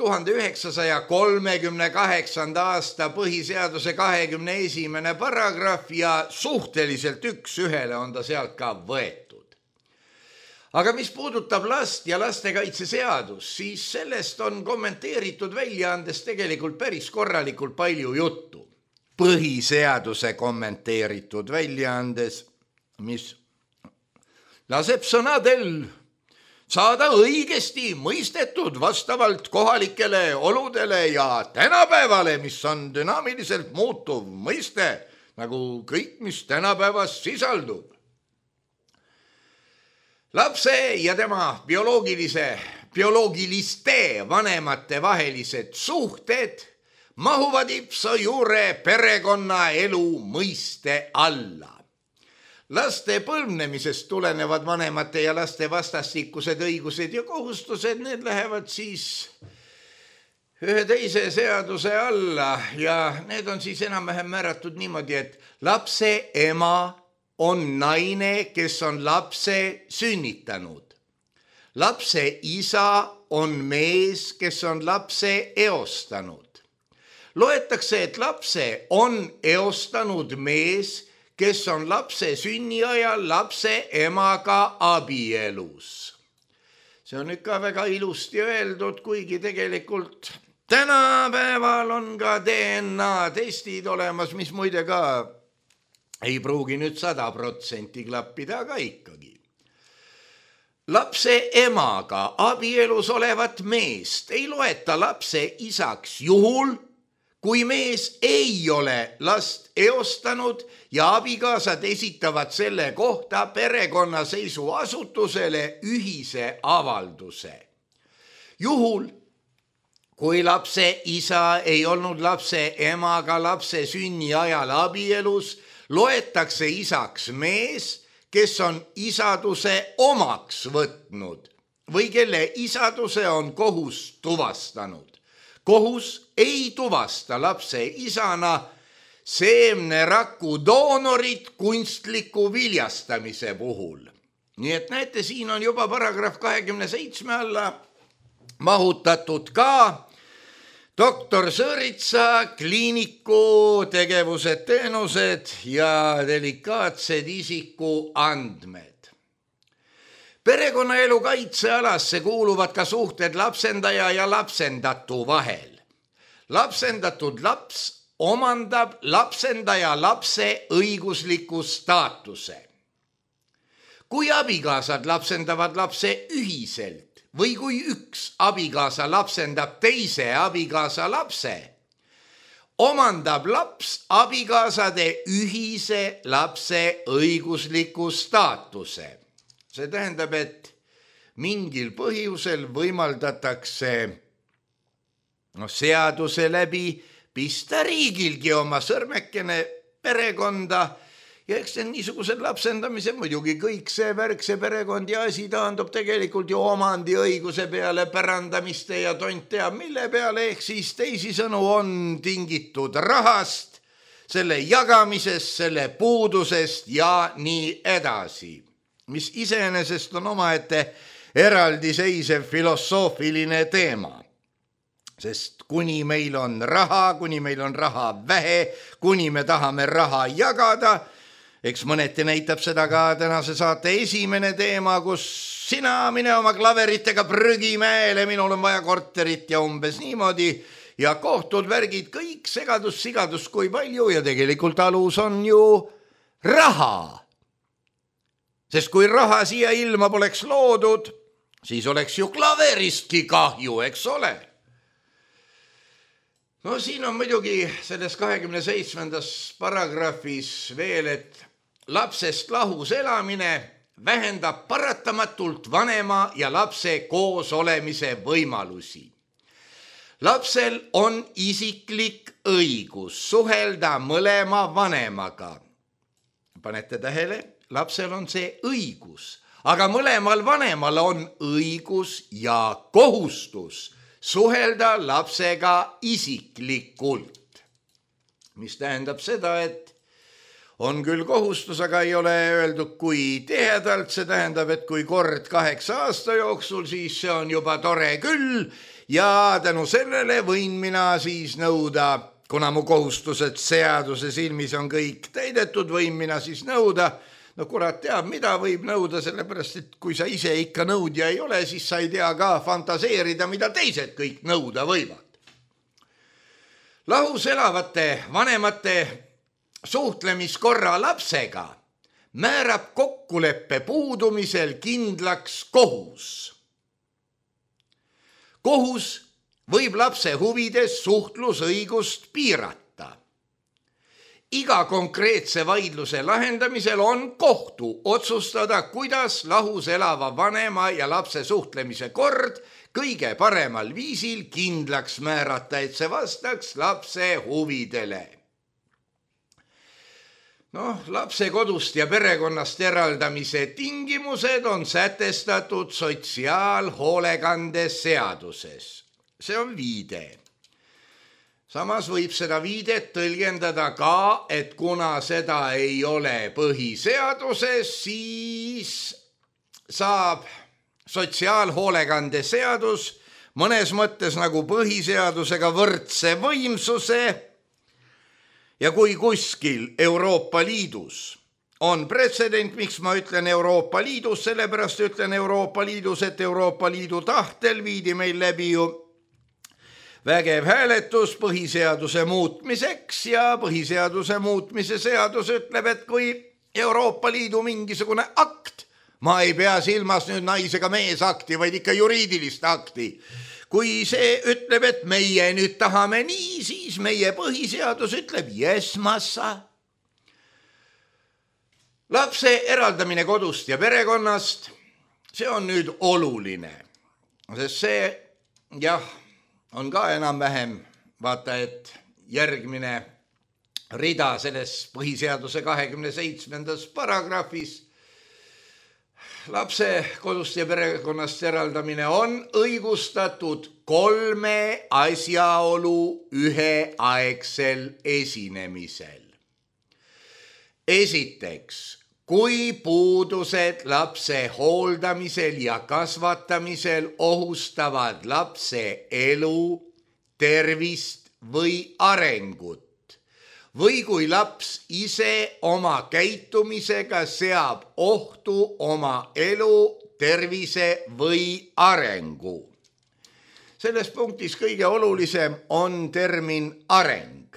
1938. aasta põhiseaduse 21. paragrahv ja suhteliselt üks-ühele on ta sealt ka võetud. Aga mis puudutab last ja lastekaitseseadus, siis sellest on kommenteeritud väljaandes tegelikult päris korralikult palju juttu. Põhiseaduse kommenteeritud väljaandes, mis laseb sõnadel saada õigesti mõistetud vastavalt kohalikele oludele ja tänapäevale, mis on dünaamiliselt muutuv mõiste, nagu kõik, mis tänapäevas sisaldub. Lapse ja tema bioloogiliste vanemate vahelised suhted mahuvad ipso jure perekonnaelu mõiste alla. Laste põlvnemisest tulenevad vanemate ja laste vastastikused õigused ja kohustused, need lähevad siis ühe teise seaduse alla ja need on siis enam-vähem määratud niimoodi, et lapse ema on naine, kes on lapse sünnitanud. Lapse isa on mees, kes on lapse eostanud. Loetakse, et lapse on eostanud mees, kes on lapse sünniajal lapse emaga abielus. See on ikka väga ilusti öeldud, kuigi tegelikult tänapäeval on ka DNA testid olemas, mis muide ka ei pruugi nüüd 100% klappida, aga ikkagi. Lapse emaga abielus olevat meest ei loeta lapse isaks juhul, kui mees ei ole last eostanud ja abikaasad esitavad selle kohta perekonnaseisuasutusele ühise avalduse. Juhul, kui lapse isa ei olnud lapse emaga lapse sünni ajal abielus, loetakse isaks mees, kes on isaduse omaks võtnud või kelle isaduse on kohus tuvastanud. Kohus ei tuvasta lapse isana seemneraku doonorit kunstliku viljastamise puhul. Nii et näete, siin on juba paragrahv 27 alla mahutatud ka doktor Sõõritsa kliiniku tegevused, teenused ja delikaatsed isiku andmed. Perekonnaelu kaitsealasse kuuluvad ka suhted lapsendaja ja lapsendatu vahel. Lapsendatud laps omandab lapsendaja lapse õigusliku staatuse. Kui abikaasad lapsendavad lapse ühiselt, või kui üks abikaasa lapsendab teise abikaasa lapse, omandab laps abikaasade ühise lapse õigusliku staatuse. See tähendab, et mingil põhjusel võimaldatakse seaduse läbi pista riigilgi oma sõrmekene perekonda ja eks see niisugused lapsendamise muidugi kõik see värk, see perekond ja asi taandub tegelikult ju omandiõiguse peale, pärandamiste ja tont teab mille peale, ehk siis teisisõnu on tingitud rahast, selle jagamisest, selle puudusest ja nii edasi, mis iseenesest on omaette eraldiseisev filosoofiline teema. Sest kuni meil on raha vähe, kuni me tahame raha jagada, eks mõneti näitab seda ka tänase saate esimene teema, kus sina mine oma klaveritega prügimäele, minul on vaja korterit ja umbes niimoodi ja kohtud, värgid, kõik sigadus, kui palju ja tegelikult alus on ju raha. Sest kui raha siia ilma poleks loodud, siis oleks ju klaveristki kahju, eks ole. No siin on muidugi selles 27. paragrahvis veel, et lapsest lahus elamine vähendab paratamatult vanema ja lapse koos olemise võimalusi. Lapsel on isiklik õigus suhelda mõlema vanemaga. Panete tähele, lapsel on see õigus, aga mõlemal vanemal on õigus ja kohustus suhelda lapsega isiklikult. Mis tähendab seda, et on küll kohustus, aga ei ole öeldud kui tihedalt, see tähendab, et kui kord 8 aasta jooksul, siis see on juba tore küll ja tänu sellele võin mina siis nõuda, kuna mu kohustused seaduse silmis on kõik täidetud, võin mina siis nõuda, no kurat teab, mida võib nõuda, sellepärast, et kui sa ise ikka nõudja ei ole, siis sa ei tea ka fantaseerida, mida teised kõik nõuda võivad. Lahus elavate vanemate suhtlemiskorra lapsega määrab kokkuleppe puudumisel kindlaks kohus. Kohus võib lapse huvides suhtlusõigust piirata. Iga konkreetse vaidluse lahendamisel on kohtu otsustada, kuidas lahus elava vanema ja lapse suhtlemise kord kõige paremal viisil kindlaks määrata, et see vastaks lapse huvidele. Lapse kodust ja perekonnast eraldamise tingimused on sätestatud sotsiaalhoolekande seaduses. See on viide. Samas võib seda viidet tõlgendada ka, et kuna seda ei ole põhiseaduses, siis saab sotsiaalhoolekande seadus mõnes mõttes nagu põhiseadusega võrdse võimsuse ja kui kuskil Euroopa Liidus on pretsedent, miks ma ütlen Euroopa Liidus, sellepärast ütlen Euroopa Liidus, et Euroopa Liidu tahtel viidi meil läbi ju vägev hääletus põhiseaduse muutmiseks ja põhiseaduse muutmise seadus ütleb, et kui Euroopa Liidu mingisugune akt, ma ei pea silmas nüüd naisega meesakti, vaid ikka juriidilist akti, kui see ütleb, et meie nüüd tahame nii, siis meie põhiseadus ütleb, yes massa. Lapse eraldamine kodust ja perekonnast, see on nüüd oluline, sest see, jah, on ka enam-vähem, vaata, et järgmine rida selles põhiseaduse 27. paragrahvis. Lapse kodust ja perekonnast eraldamine on õigustatud 3 asjaolu üheaegsel esinemisel. Esiteks, kui puudused lapse hooldamisel ja kasvatamisel ohustavad lapse elu, tervist või arengut või kui laps ise oma käitumisega seab ohtu oma elu, tervise või arengu. Selles punktis kõige olulisem on termin areng.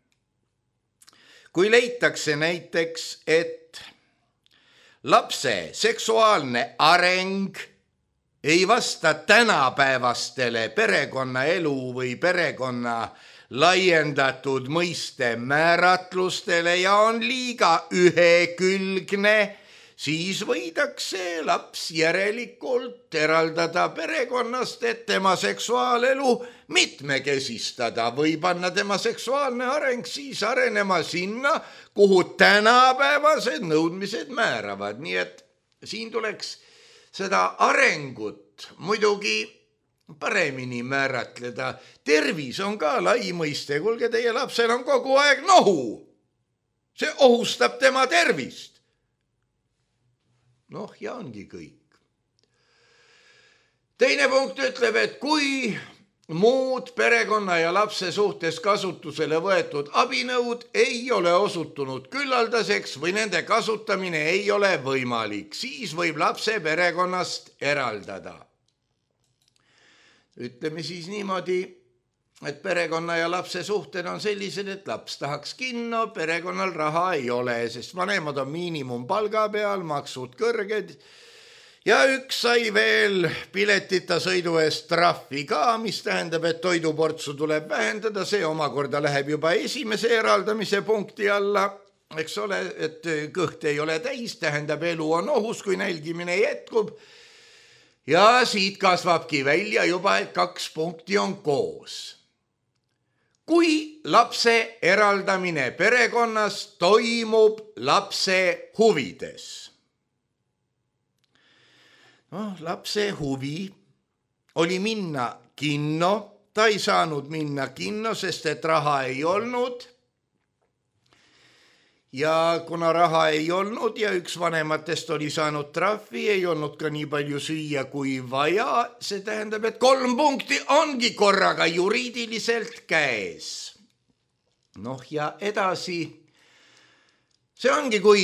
Kui leitakse näiteks, et lapse seksuaalne areng ei vasta tänapäevastele perekonnaelu või perekonna laiendatud mõiste määratlustele ja on liiga ühekülgne, siis võidakse laps järelikult eraldada perekonnast, et tema seksuaalelu mitmekesistada või panna tema seksuaalne areng siis arenema sinna, kuhu tänapäevased nõudmised määravad. Nii et siin tuleks seda arengut muidugi paremini määratleda. Tervis on ka lai mõiste, kuulge, teie lapsel on kogu aeg nohu. See ohustab tema tervist. Noh, ja ongi kõik. Teine punkt ütleb, et kui muud perekonna ja lapse suhtes kasutusele võetud abinõud ei ole osutunud küllaldaseks või nende kasutamine ei ole võimalik, siis võib lapse perekonnast eraldada. Ütleme siis niimoodi, et perekonna ja lapse suhted on sellised, et laps tahaks kinno, perekonnal raha ei ole, sest vanemad on miinimumpalga peal, maksud kõrged ja üks sai veel piletita sõidu eest trahvi ka, mis tähendab, et toiduportsu tuleb vähendada, see omakorda läheb juba esimese eraldamise punkti alla, eks ole, et kõht ei ole täis, tähendab elu on ohus, kui nälgimine jätkub ja siit kasvabki välja juba, et 2 punkti on koos. Kui lapse eraldamine perekonnast toimub lapse huvides. Lapse huvi oli minna kinno, ta ei saanud minna kinno, sest et raha ei olnud. Ja kuna raha ei olnud ja üks vanematest oli saanud trahvi, ei olnud ka nii palju süüa kui vaja, see tähendab, et 3 punkti ongi korraga juriidiliselt käes. Noh ja edasi, see ongi, kui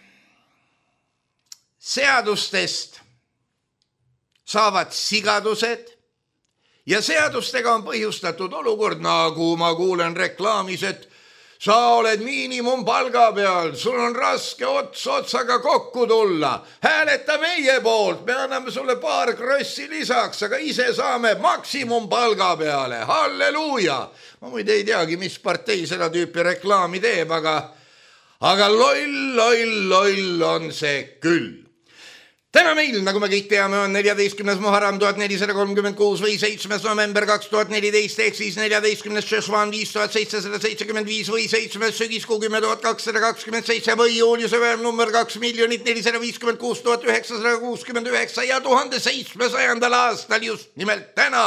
seadustest saavad sigadused ja seadustega on põhjustatud olukord, nagu ma kuulen reklaamis, et sa oled miinimumpalga peal, sul on raske ots otsaga kokku tulla, hääleta meie poolt, me anname sulle 2 krossi lisaks, aga ise saame maksimumpalga peale, halleluuja. Ma muide ei teagi, mis partei seda tüüpi reklaami teeb, aga loll on see küll. Täna meil, nagu me kõik teame, on 14. Muharram 1436 või 7. november 2014 ehk siis 14. Šešvan 5775 või 7. sügiskuu 10.227 või juuliuse päev number 2,456,969 ja 1700. aastal just nimelt täna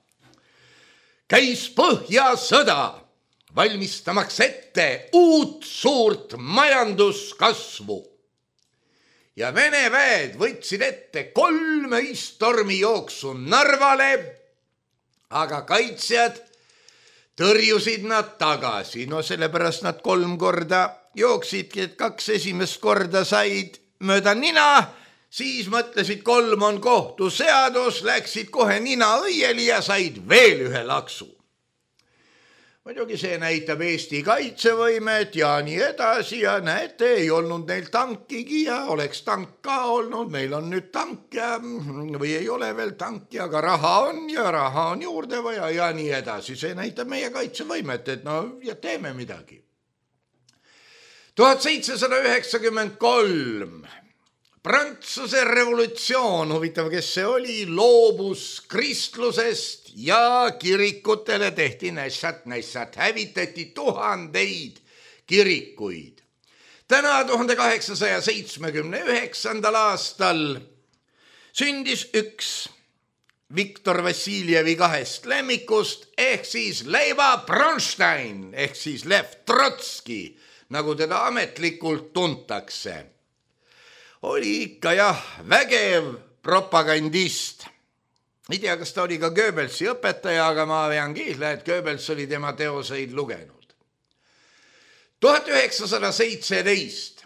käis Põhjasõda valmistamaks ette uut suurt majanduskasvu. Ja Vene väed võtsid ette 3 öistormijooksu Narvale, aga kaitsjad tõrjusid nad tagasi. No sellepärast nad 3 korda jooksidki, et 2 esimest korda said mööda nina, siis mõtlesid 3 on kohtuseadus, läksid kohe nina õieli ja said veel 1 laksu. Muidugi see näitab Eesti kaitsevõimet ja nii edasi ja näete, ei olnud neil tankigi ja oleks tank ka olnud, meil on nüüd tank ja, või ei ole veel tanki, aga raha on ja raha on juurde vaja ja nii edasi. See näitab meie kaitsevõimet, et no ja teeme midagi. 1793 Prantsuse revolutsioon, huvitav, kes see oli, loobus kristlusest ja kirikutele tehti nässat, hävitati 1000 kirikuid. Täna 1879. aastal sündis üks Viktor Vassiljevi 2 lemmikust ehk siis Leiva Bronstein ehk siis Lev Trotski, nagu teda ametlikult tuntakse. Oli ikka jah, vägev propagandist. Ei tea, kas ta oli ka Goebbelsi õpetaja, aga ma vean kiihla, et Goebbels oli tema teoseid lugenud. 1917.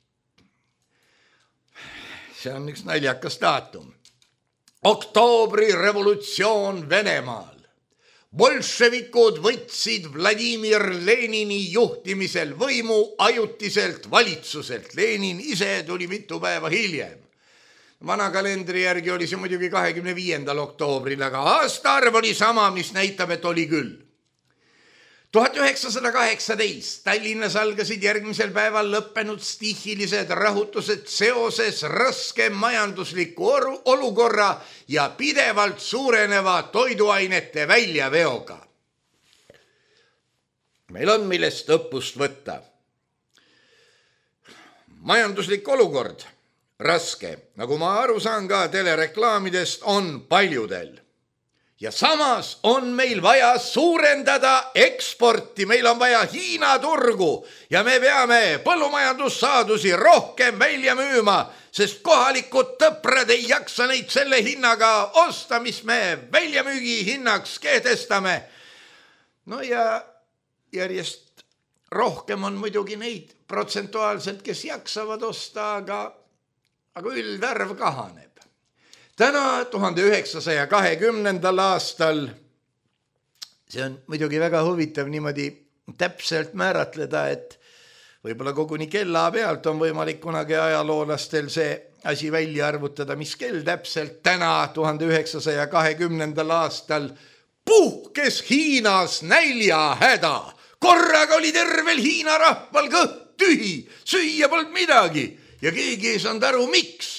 See on üks naljakas daatum. Oktoobri revolutsioon Venemaal. Bolševikud võtsid Vladimir Lenini juhtimisel võimu ajutiselt valitsuselt. Lenin ise tuli mitu päeva hiljem. Vana kalendri järgi oli see muidugi 25. oktoobril, aga aastaarv oli sama, mis näitab, et oli küll. 1918 Tallinnas algasid järgmisel päeval lõppenud stihilised rahutused seoses raske majandusliku olukorra ja pidevalt suureneva toiduainete väljaveoga. Meil on millest õppust võtta. Majanduslik olukord, raske, nagu ma aru saan ka telereklaamidest, on paljudel. Ja samas on meil vaja suurendada eksporti, meil on vaja Hiina turgu ja me peame põllumajandussaadusi rohkem välja müüma, sest kohalikud tõprad ei jaksa neid selle hinnaga osta, mis me väljamüügi hinnaks kehtestame. No ja järjest rohkem on muidugi neid protsentuaalselt, kes jaksavad osta, aga üldarv kahaneb. Täna 1920. aastal, see on muidugi väga huvitav niimoodi täpselt määratleda, et võib-olla koguni kella pealt on võimalik kunagi ajaloolastel see asi välja arvutada, mis kell täpselt täna 1920. aastal puhkes Hiinas näljahäda. Korraga oli tervel Hiina rahval kõht tühi, süüa polnud midagi ja keegi ei saanud aru, miks.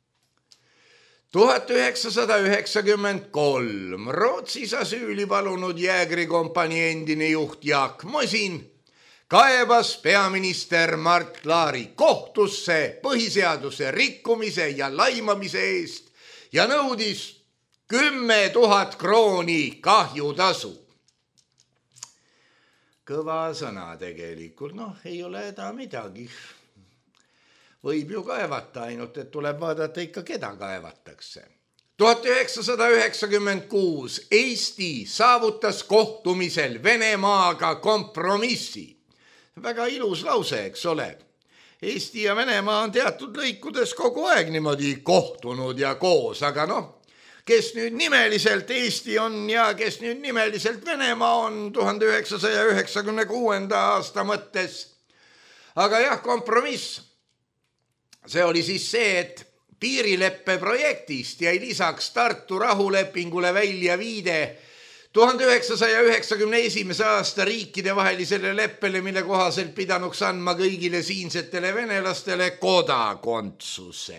1993 Rootsis asüüli palunud jäägrikompanii endine juht Jaak Mosin kaebas peaminister Mart Laari kohtusse põhiseaduse rikkumise ja laimamise eest ja nõudis 10 000 krooni kahjutasu. Kõva sõna tegelikult, ei ole häda midagi. Võib ju kaevata, ainult et tuleb vaadata ikka, keda kaevatakse. 1996 Eesti saavutas kohtumisel Venemaaga kompromissi. Väga ilus lause, eks ole. Eesti ja Venemaa on teatud lõikudes kogu aeg niimoodi kohtunud ja koos, aga kes nüüd nimeliselt Eesti on ja kes nüüd nimeliselt Venemaa on 1996. aasta mõttes. Aga jah, kompromiss. See oli siis see, et piirileppe projektist jäi lisaks Tartu rahulepingule välja viide 1991. aasta riikide vahelisele leppele, mille kohaselt pidanuks andma kõigile siinsetele venelastele kodakondsuse.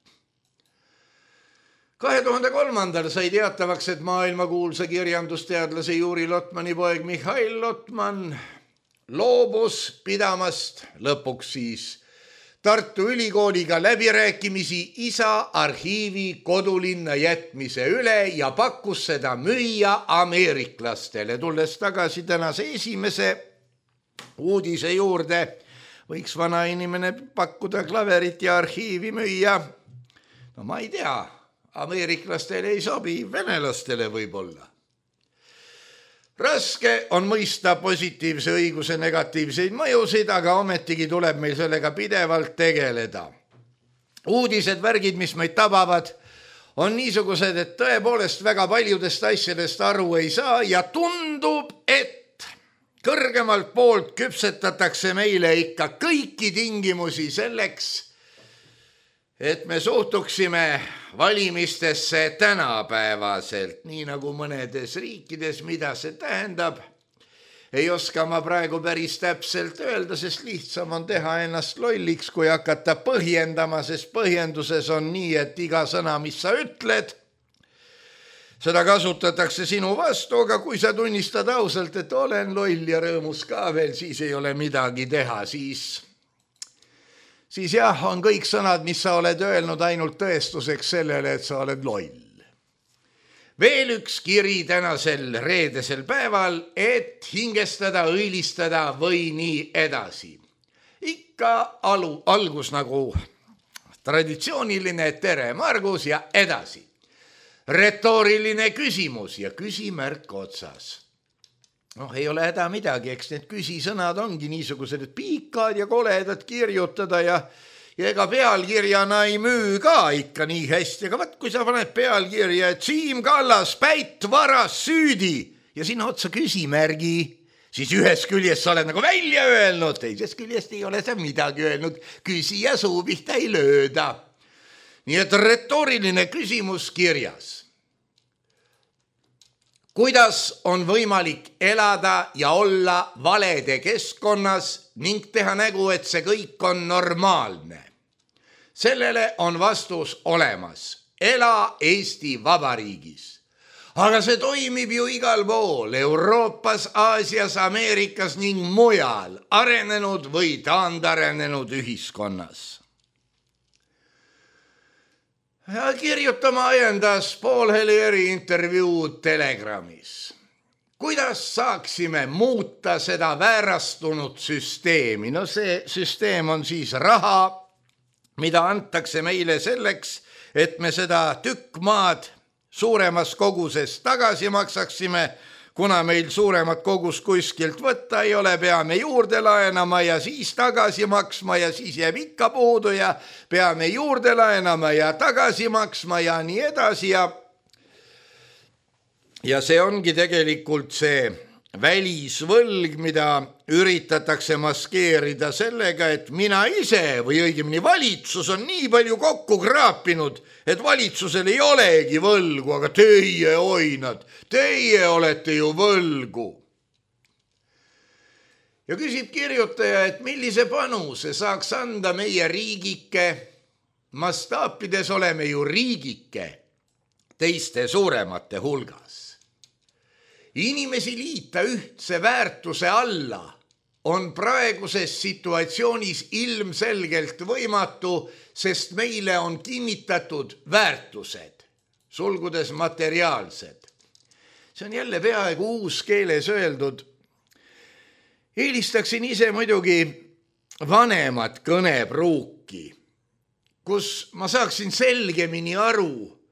2003. sai teatavaks, et maailmakuulsa kirjandusteadlase Juri Lotmani poeg Mihhail Lotman loobus pidamast lõpuks siis Tartu Ülikooliga läbirääkimisi isa arhiivi kodulinna jätmise üle ja pakkus seda müüa ameeriklastele. Tulles tagasi tänase esimese uudise juurde, võiks vana inimene pakkuda klaverit ja arhiivi müüa. Ma ei tea, ameeriklastele ei sobi, venelastele võib-olla. Raske on mõista positiivse õiguse negatiivseid mõjusid, aga ometigi tuleb meil sellega pidevalt tegeleda. Uudised, värgid, mis meid tabavad, on niisugused, et tõepoolest väga paljudest asjadest aru ei saa ja tundub, et kõrgemalt poolt küpsetatakse meile ikka kõiki tingimusi selleks, et me suhtuksime valimistesse tänapäevaselt, nii nagu mõnedes riikides, mida see tähendab. Ei oska ma praegu päris täpselt öelda, sest lihtsam on teha ennast lolliks, kui hakata põhjendama, sest põhjenduses on nii, et iga sõna, mis sa ütled, seda kasutatakse sinu vastu, aga kui sa tunnistad ausalt, et olen loll ja rõõmus ka veel, siis ei ole midagi teha, siis jah, on kõik sõnad, mis sa oled öelnud ainult tõestuseks sellele, et sa oled loll. Veel üks kiri tänasel reedesel päeval, et hingestada, õilistada või nii edasi. Ikka algus nagu traditsiooniline tere, Margus ja edasi. Retooriline küsimus ja küsimärk otsas. Ei ole häda midagi, eks need küsisõnad ongi niisugused, et piikad ja koledad kirjutada ja ega pealkirjana ei müü ka ikka nii hästi, aga vaat kui sa paned pealkirja, et Siim Kallas pätt varas süüdi ja sinna otsa küsimärgi, siis ühest küljest sa oled nagu välja öelnud, teisest küljest ei ole sa midagi öelnud, küsija suu pihta ei lööda. Nii et retooriline küsimus kirjas. kuidas on võimalik elada ja olla valede keskkonnas ning teha nägu, et see kõik on normaalne? Sellele on vastus olemas. Ela Eesti Vabariigis. Aga see toimib ju igal pool, Euroopas, Aasias, Ameerikas ning mujal, arenenud või taandarenenud ühiskonnas. Kirjutama ajendas Paul Helieri intervjuud Telegramis. Kuidas saaksime muuta seda väärastunud süsteemi? No see süsteem on siis raha, mida antakse meile selleks, et me seda tükk maad suuremas koguses tagasi maksaksime. Kuna meil suuremat kogus kuskilt võtta ei ole, peame juurde laenama ja siis tagasi maksma ja siis jääb ikka puudu ja peame juurde laenama ja tagasi maksma ja nii edasi. Ja see ongi tegelikult see välisvõlg, mida üritatakse maskeerida sellega, et mina ise või õigemini valitsus on nii palju kokku kraapinud, et valitsusel ei olegi võlgu, aga teie oinad, teie olete ju võlgu. Ja küsib kirjutaja, et millise panuse saaks anda meie riigike, mastaapides oleme ju riigike teiste suuremate hulgas. Inimesi liita ühtse väärtuse alla on praeguses situatsioonis ilmselgelt võimatu, sest meile on kinnitatud väärtused, sulgudes materiaalsed. See on jälle peaaegu uus keeles öeldud. Eelistaksin ise muidugi vanemat kõnepruuki, kus ma saaksin selgemini aru,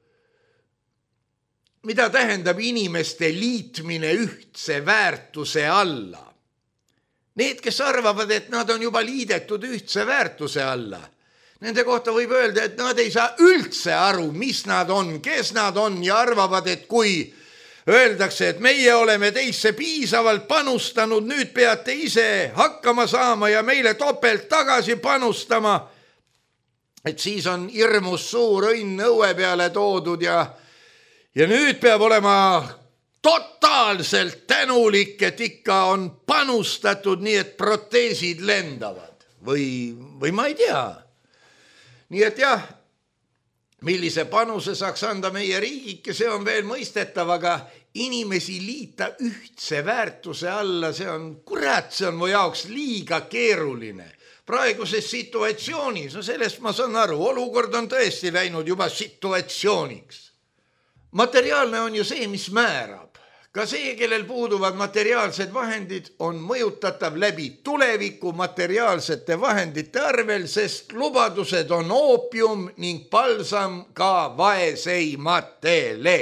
mida tähendab inimeste liitmine ühtse väärtuse alla. Need, kes arvavad, et nad on juba liidetud ühtse väärtuse alla, nende kohta võib öelda, et nad ei saa üldse aru, mis nad on, kes nad on ja arvavad, et kui öeldakse, et meie oleme teisse piisavalt panustanud, nüüd peate ise hakkama saama ja meile topelt tagasi panustama, et siis on hirmus suur õnn õue peale toodud ja nüüd peab olema totaalselt tänulik, et ikka on panustatud nii, et proteesid lendavad. Või ma ei tea. Nii et jah, millise panuse saaks anda meie riigike, see on veel mõistetav, aga inimesi liita ühtse väärtuse alla, see on mu jaoks liiga keeruline. Praeguses situatsioonis, no sellest ma saan aru, olukord on tõesti läinud juba situatsiooniks. Materiaalne on ju see, mis määrab. Ka see, kellel puuduvad materiaalsed vahendid, on mõjutatav läbi tuleviku materiaalsete vahendite arvel, sest lubadused on oopium ning palsam ka vaeseimatele.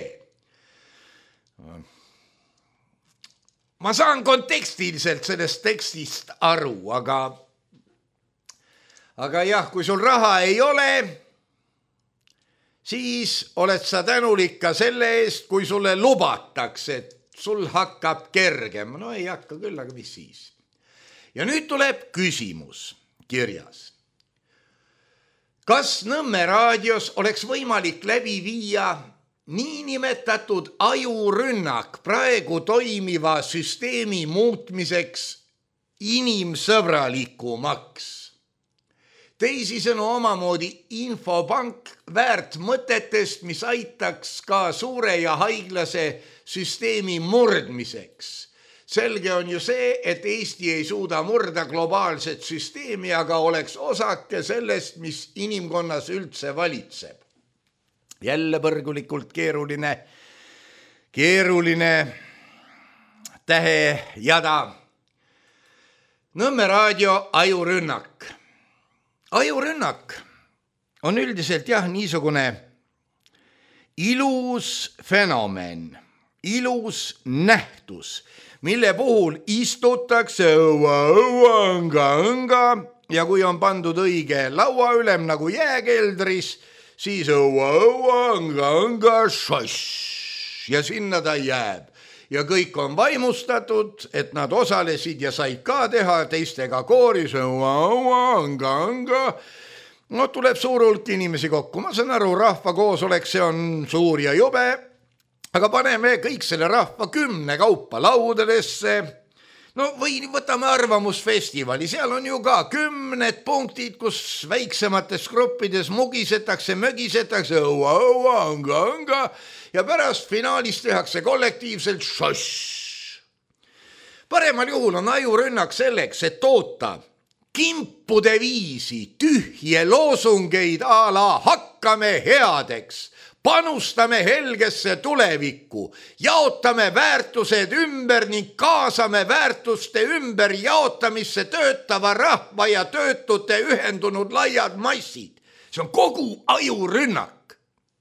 Ma saan kontekstiliselt sellest tekstist aru, aga jah, kui sul raha ei ole, siis oled sa tänulik ka selle eest, kui sulle lubatakse, et sul hakkab kergem. No ei hakka küll, aga mis siis? Ja nüüd tuleb küsimus kirjas. Kas Nõmme raadios oleks võimalik läbi viia niinimetatud ajurünnak praegu toimiva süsteemi muutmiseks inimsõbralikumaks? Teisisõnu omamoodi infopank väärt mõtetest, mis aitaks ka suure ja haiglase süsteemi murdmiseks. Selge on ju see, et Eesti ei suuda murda globaalset süsteemi, aga oleks osake sellest, mis inimkonnas üldse valitseb. Jälle põrgulikult keeruline tähejada. Nõmme raadio ajurünnak. Ajurünnak on üldiselt jah niisugune ilus fenomen, ilus nähtus, mille puhul istutakse õnga ja kui on pandud õige lauaülem nagu jääkeldris, siis õnga šoss ja sinna ta jääb. Ja kõik on vaimustatud, et nad osalesid ja said ka teha teistega kooris, õnga. No tuleb suur hulk inimesi kokku. Ma saan aru, rahva koosolek, see on suur ja jube, aga paneme kõik selle rahva 10 kaupa laudadesse. No või võtame arvamusfestivali, seal on ju ka 10 punktid, kus väiksemates gruppides mugisetakse, mögisetakse, anga ja pärast finaalis tehakse kollektiivselt šoss. Paremal juhul on ajurünnak selleks, et toota kimpude viisi tühje loosungeid a la hakkame headeks, panustame helgesse tulevikku, jaotame väärtused ümber ning kaasame väärtuste ümber jaotamisse töötava rahva ja töötute ühendunud laiad massid. See on kogu ajurünnak.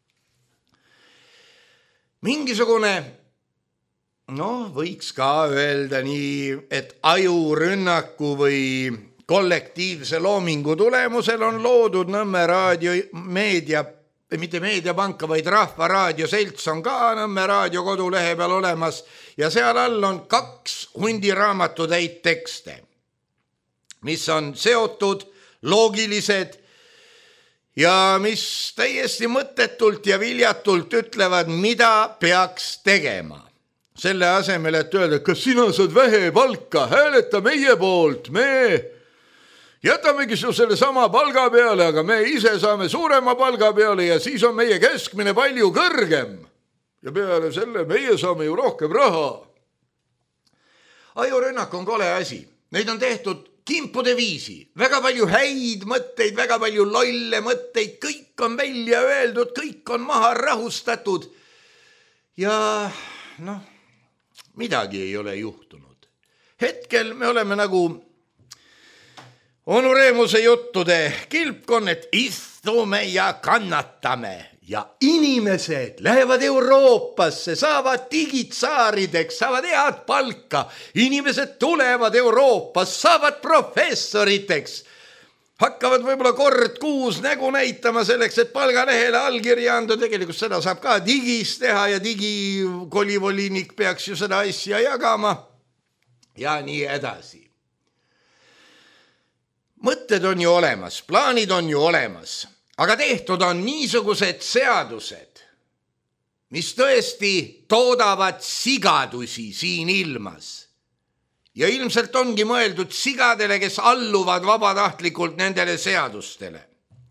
Mingisugune, võiks ka öelda nii, et ajurünnaku või kollektiivse loomingu tulemusel on loodud Nõmme raadio mitte meediapanka, vaid Rahva Raadio Selts on ka Nõmme raadio kodulehe peal olemas ja seal all on 2 hundiraamatutäit tekste, mis on seotud, loogilised ja mis täiesti mõttetult ja viljatult ütlevad, mida peaks tegema. Selle asemel, et öelda, kas sina saad vähe palka, hääleta meie poolt, me jätamegi su selle sama palga peale, aga me ise saame suurema palga peale ja siis on meie keskmine palju kõrgem. Ja peale selle meie saame ju rohkem raha. Ajurünnak on kole asi. Neid on tehtud kimpude viisi. Väga palju häid mõtteid, väga palju lolle mõtteid. Kõik on välja öeldud, kõik on maha rahustatud. Ja midagi ei ole juhtunud. Hetkel me oleme nagu Onu Reemuse juttude kilpkon, et istume ja kannatame ja inimesed lähevad Euroopasse, saavad digitsaarideks, saavad head palka. Inimesed tulevad Euroopas, saavad professoriteks, hakkavad võib-olla kord kuus nägu näitama selleks, et palgalehele allkirja anda. Tegelikult seda saab ka digis teha ja digikolivolinik peaks ju seda asja jagama ja nii edasi. Mõtted on ju olemas, plaanid on ju olemas, aga tehtud on niisugused seadused, mis tõesti toodavad sigadusi siin ilmas. Ja ilmselt ongi mõeldud sigadele, kes alluvad vabatahtlikult nendele seadustele.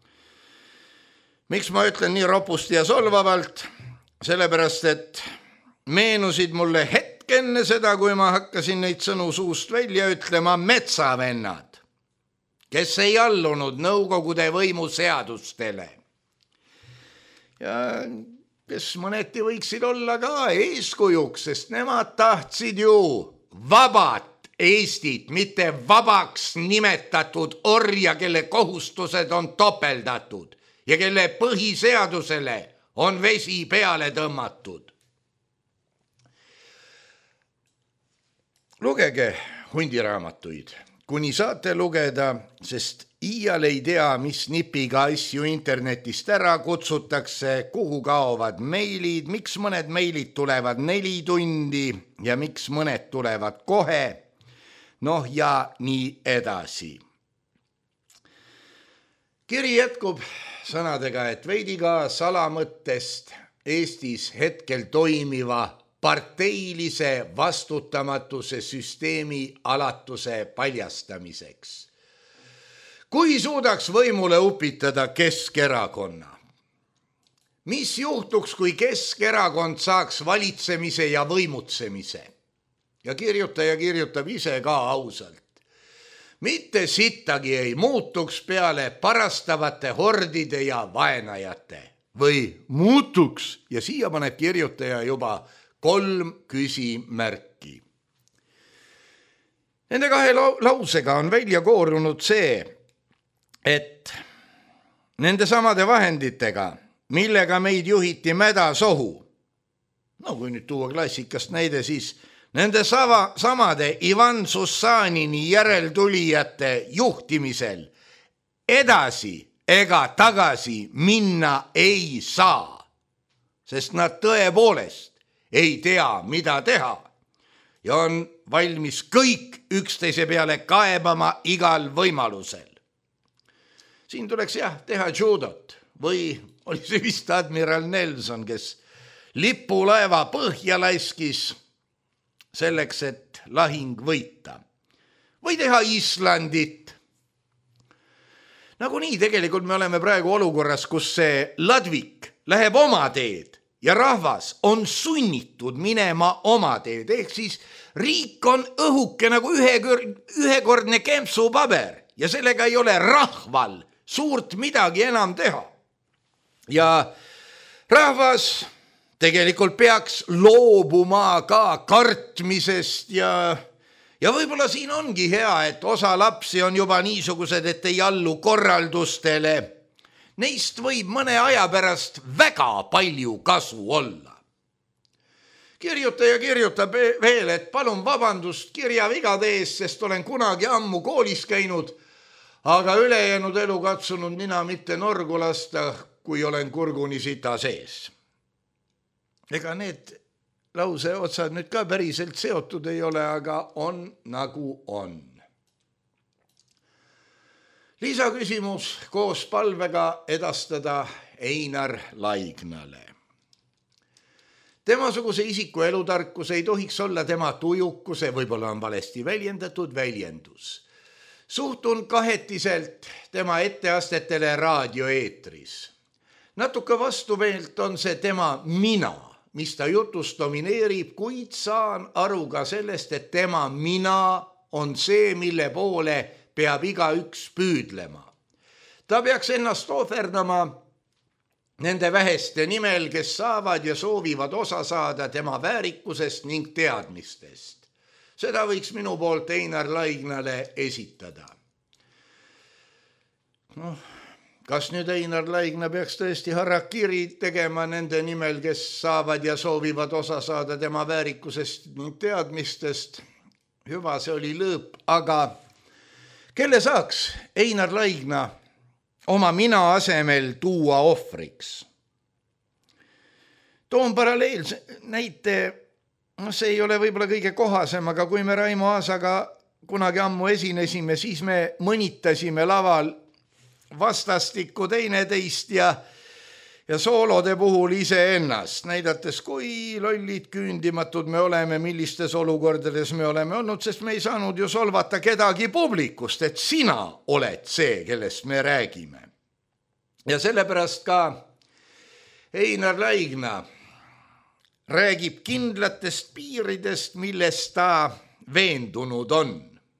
Miks ma ütlen nii ropusti ja solvavalt? Sellepärast, et meenusid mulle hetk enne seda, kui ma hakkasin neid sõnu suust välja ütlema, metsavennad, kes ei allunud nõukogude võimu seadustele. Ja kes mõneti võiksid olla ka eeskujuks, sest nemad tahtsid ju vabat Eestit, mitte vabaks nimetatud orja, kelle kohustused on topeldatud ja kelle põhiseadusele on vesi peale tõmmatud. Lugege hundiraamatuid. Kuni saate lugeda, sest iial ei tea, mis nipiga asju internetist ära kutsutakse, kuhu kaovad meilid, miks mõned meilid tulevad 4 tundi ja miks mõned tulevad kohe, ja nii edasi. Kiri jätkub sõnadega, et veidi ka salamõttest Eestis hetkel toimiva parteilise vastutamatuse süsteemi alatuse paljastamiseks. Kui suudaks võimule upitada Keskerakonna? Mis juhtuks, kui Keskerakond saaks valitsemise ja võimutsemise? Ja kirjutaja kirjutab ise ka ausalt. Mitte sittagi ei muutuks peale parastavate hordide ja vaenajate. Või muutuks, ja siia paneb kirjutaja juba 3 küsimärki. Nende 2 lausega on välja koorunud see, et nende samade vahenditega, millega meid juhiti mädasohu, kui nüüd tuua klassikast näide, siis nende samade Ivan Sussanini järeltulijate juhtimisel edasi ega tagasi minna ei saa, sest nad tõepoolest ei tea, mida teha ja on valmis kõik üksteise peale kaebama igal võimalusel. Siin tuleks teha judot või oli see vist admiral Nelson, kes lipulaeva põhja laiskis selleks, et lahing võita. Või teha Islandit. Nagunii tegelikult me oleme praegu olukorras, kus see ladvik läheb oma teed ja rahvas on sunnitud minema oma teed. Ehk siis riik on õhuke nagu ühekordne kempsupaber ja sellega ei ole rahval suurt midagi enam teha. Ja rahvas tegelikult peaks loobuma ka kartmisest ja võib-olla siin ongi hea, et osa lapsi on juba niisugused, et ei allu korraldustele. Neist võib mõne aja pärast väga palju kasu olla. Kirjutaja kirjutab veel, et palun vabandust kirjavigade ees, sest olen kunagi ammu koolis käinud, aga ülejäänud elu katsunud nina mitte norgu lasta, kui olen kurguni sita sees. Ega need lause otsad nüüd ka päriselt seotud ei ole, aga on nagu on. Lisaküsimus koos palvega edastada Einar Laignale. Temasuguse isiku elutarkus ei tohiks olla tema tujukuse, võib-olla on valesti väljendatud väljendus. Suhtun kahetiselt tema etteastetele raadioeetris. Natuke vastumeelt on see tema mina, mis ta jutus domineerib, kuid saan aru ka sellest, et tema mina on see, mille poole peab igaüks püüdlema. Ta peaks ennast ohverdama nende väheste nimel, kes saavad ja soovivad osa saada tema väärikusest ning teadmistest. Seda võiks minu poolt Einar Laignale esitada. Kas nüüd Einar Laigna peaks tõesti harakiri tegema nende nimel, kes saavad ja soovivad osa saada tema väärikusest ning teadmistest? Hüva, see oli lõõp, aga kelle saaks Einar Laigna oma mina asemel tuua ohvriks? Toon paralleelse näite, see ei ole võib-olla kõige kohasem, aga kui me Raimo Aasaga kunagi ammu esinesime, siis me mõnitasime laval vastastikku teineteist ja soolode puhul iseennast, näidates, kui lollid küündimatud me oleme, millistes olukordades me oleme olnud, sest me ei saanud ju solvata kedagi publikust, et sina oled see, kellest me räägime. Ja sellepärast ka Einar Laigna räägib kindlatest piiridest, millest ta veendunud on.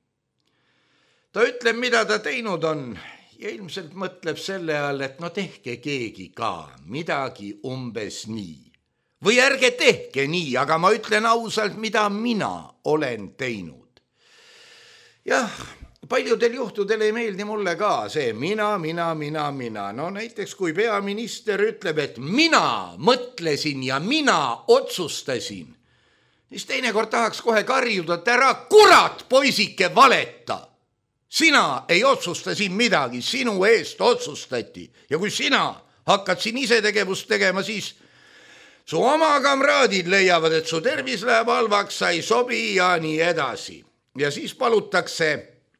Ta ütleb, mida ta teinud on, ja ilmselt mõtleb selle all, et tehke keegi ka midagi umbes nii. Või ärge tehke nii, aga ma ütlen ausalt, mida mina olen teinud. Jah, paljudel juhtudel ei meeldi mulle ka see mina. Näiteks kui peaminister ütleb, et mina mõtlesin ja mina otsustasin, siis teinekord tahaks kohe karjuda, et ära kurat poisike valeta. Sina ei otsusta siin midagi, sinu eest otsustati. Ja kui sina hakkad siin ise tegevust tegema, siis su oma kamraadid leiavad, et su tervis läheb halvaks, sa ei sobi ja nii edasi. Ja siis palutakse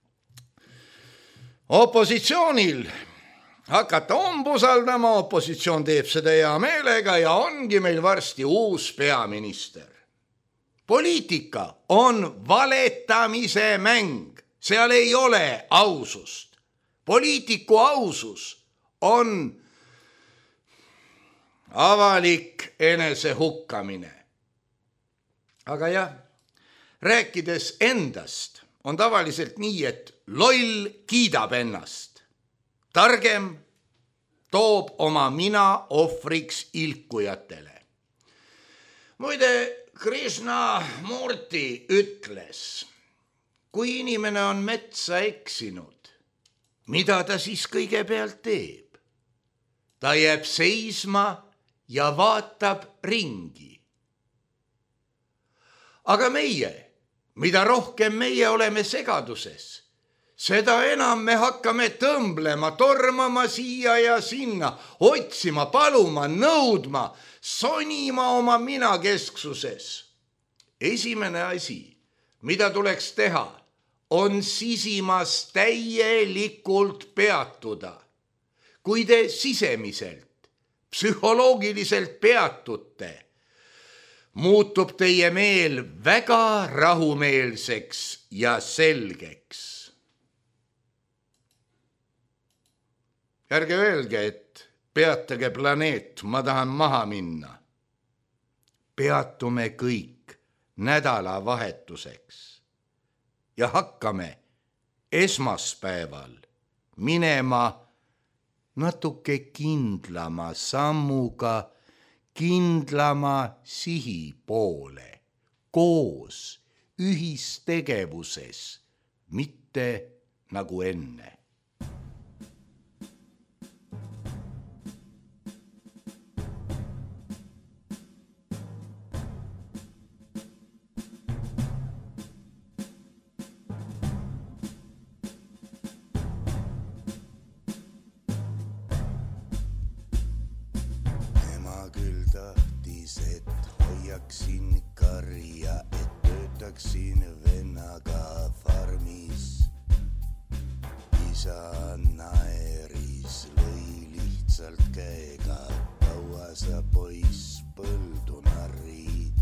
opositsioonil hakata umbusaldama, opositsioon teeb seda hea meelega ja ongi meil varsti uus peaminister. Poliitika on valetamise mäng. Seal ei ole ausust. Poliitiku ausus on avalik enesehukkamine. Aga jah, rääkides endast on tavaliselt nii, et loll kiidab ennast. Targem toob oma mina ohvriks ilkujatele. Muide, Krishnamurti ütles, kui inimene on metsa eksinud, mida ta siis kõigepealt teeb? Ta jääb seisma ja vaatab ringi. Aga meie, mida rohkem meie oleme segaduses, seda enam me hakkame tõmblema, tormama siia ja sinna, otsima, paluma, nõudma, sonima oma minakesksuses. Esimene asi, mida tuleks teha, on sisimas täielikult peatuda. Kui te sisemiselt, psühholoogiliselt peatute, muutub teie meel väga rahumeelseks ja selgeks. Ärge öelge, et peatage planeet, ma tahan maha minna. Peatume kõik nädalavahetuseks ja hakkame esmaspäeval minema natuke kindlama sammuga, kindlama sihi poole, koos ühistegevuses, mitte nagu enne. Hoiaksin karja, et töötaksin vennaga farmis. Isa naeris, lõi lihtsalt käega, kaua sa poiss põldu narrid.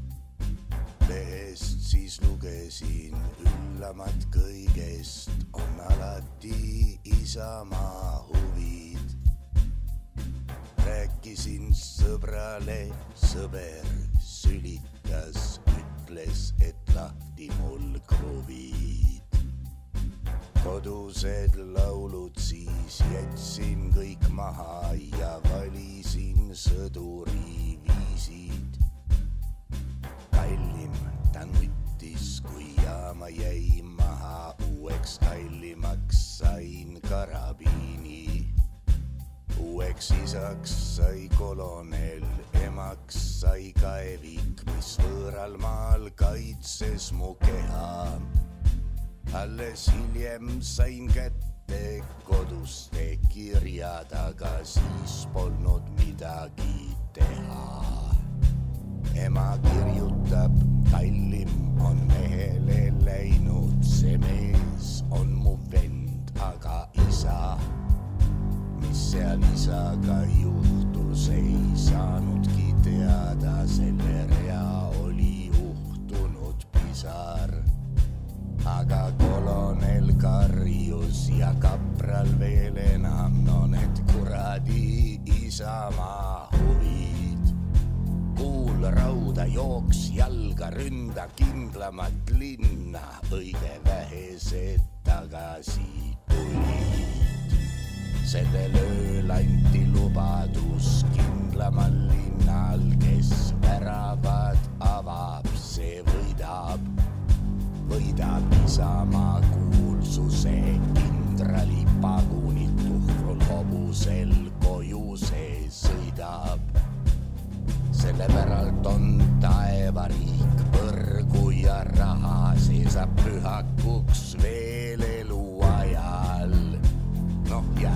Lehest siis lugesin, üllamat kõigest on alati Isamaa huvid. Rääkisin sõbrale, sõber sülitas, ütles, et lahti mul kruvid. Kodused laulud siis jätsin kõik maha ja valisin sõduri viisid. Kallim ta nuttis, kui jaama jäi maha, uueks kallimaks sain karabiini. Uueks isaks sai kolonel, emaks sai kaevik, mis võõral maal kaitses mu keha. Alles hiljem sain kätte koduste kirjad, aga siis polnud midagi teha. Ema kirjutab, kallim on mehele läinud, see mees on mu vend, aga isa. Mis seal isaga juhtus, ei saanudki teada, selle rea oli uhtunud pisar. Aga kolonel karjus ja kapral veel enam, no need kuradi Isamaa huvid. Kuul rauda jooks jalga, ründa kindlamat linna, õige vähesed tagasi tulid. Sellel ööl anti lubadus kindlamal linnal, kes väravad avab, see võidab. Võidab Isamaa kuulsuse, kindrali pagunid tuhkrul hobusel koju see sõidab. Selle päralt on taevariik, põrgu ja raha, see saab pühakuks veel elu ajal. Noh ja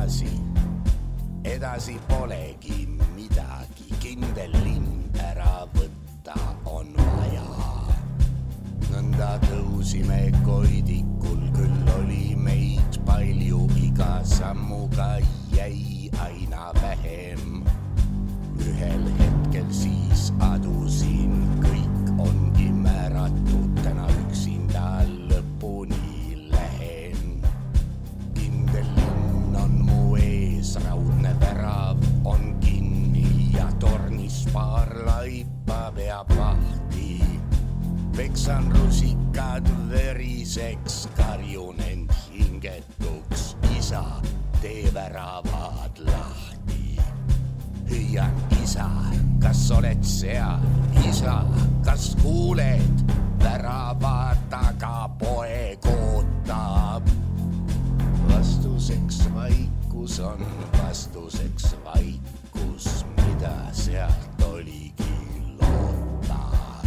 edasi polegi midagi, kindel linn ära võtta on vaja. Nõnda tõusime koidikul, küll oli meid palju, iga sammuga jäi aina vähem. Ühel hetkel siis adusin, kõik ongi määratud, täna üksinda lõpuni lähen. Kindel linn on mu ees, raudne värav on kinni ja tornis paar laipa peab vahti. Peksan rusikad veriseks, karjun end hingetuks, isa, tee väravad lahti. Hüüan, isa, kas oled seal? Isa, kas kuuled? Värava taga poeg ootab. Vastuseks vaikus on, vastuseks vaikus, mida sealt oligi loota.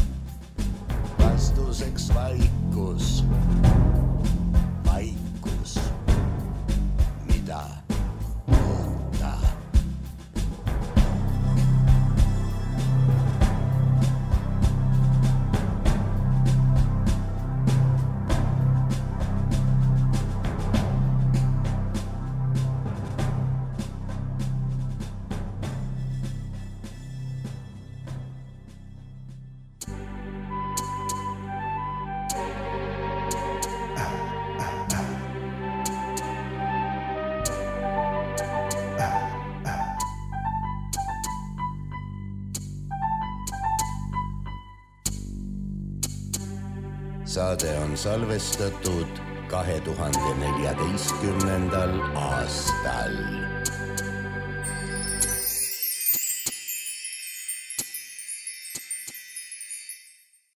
Vastuseks vaikus, vaikus, mida loota. Saade on salvestatud 2014. aastal.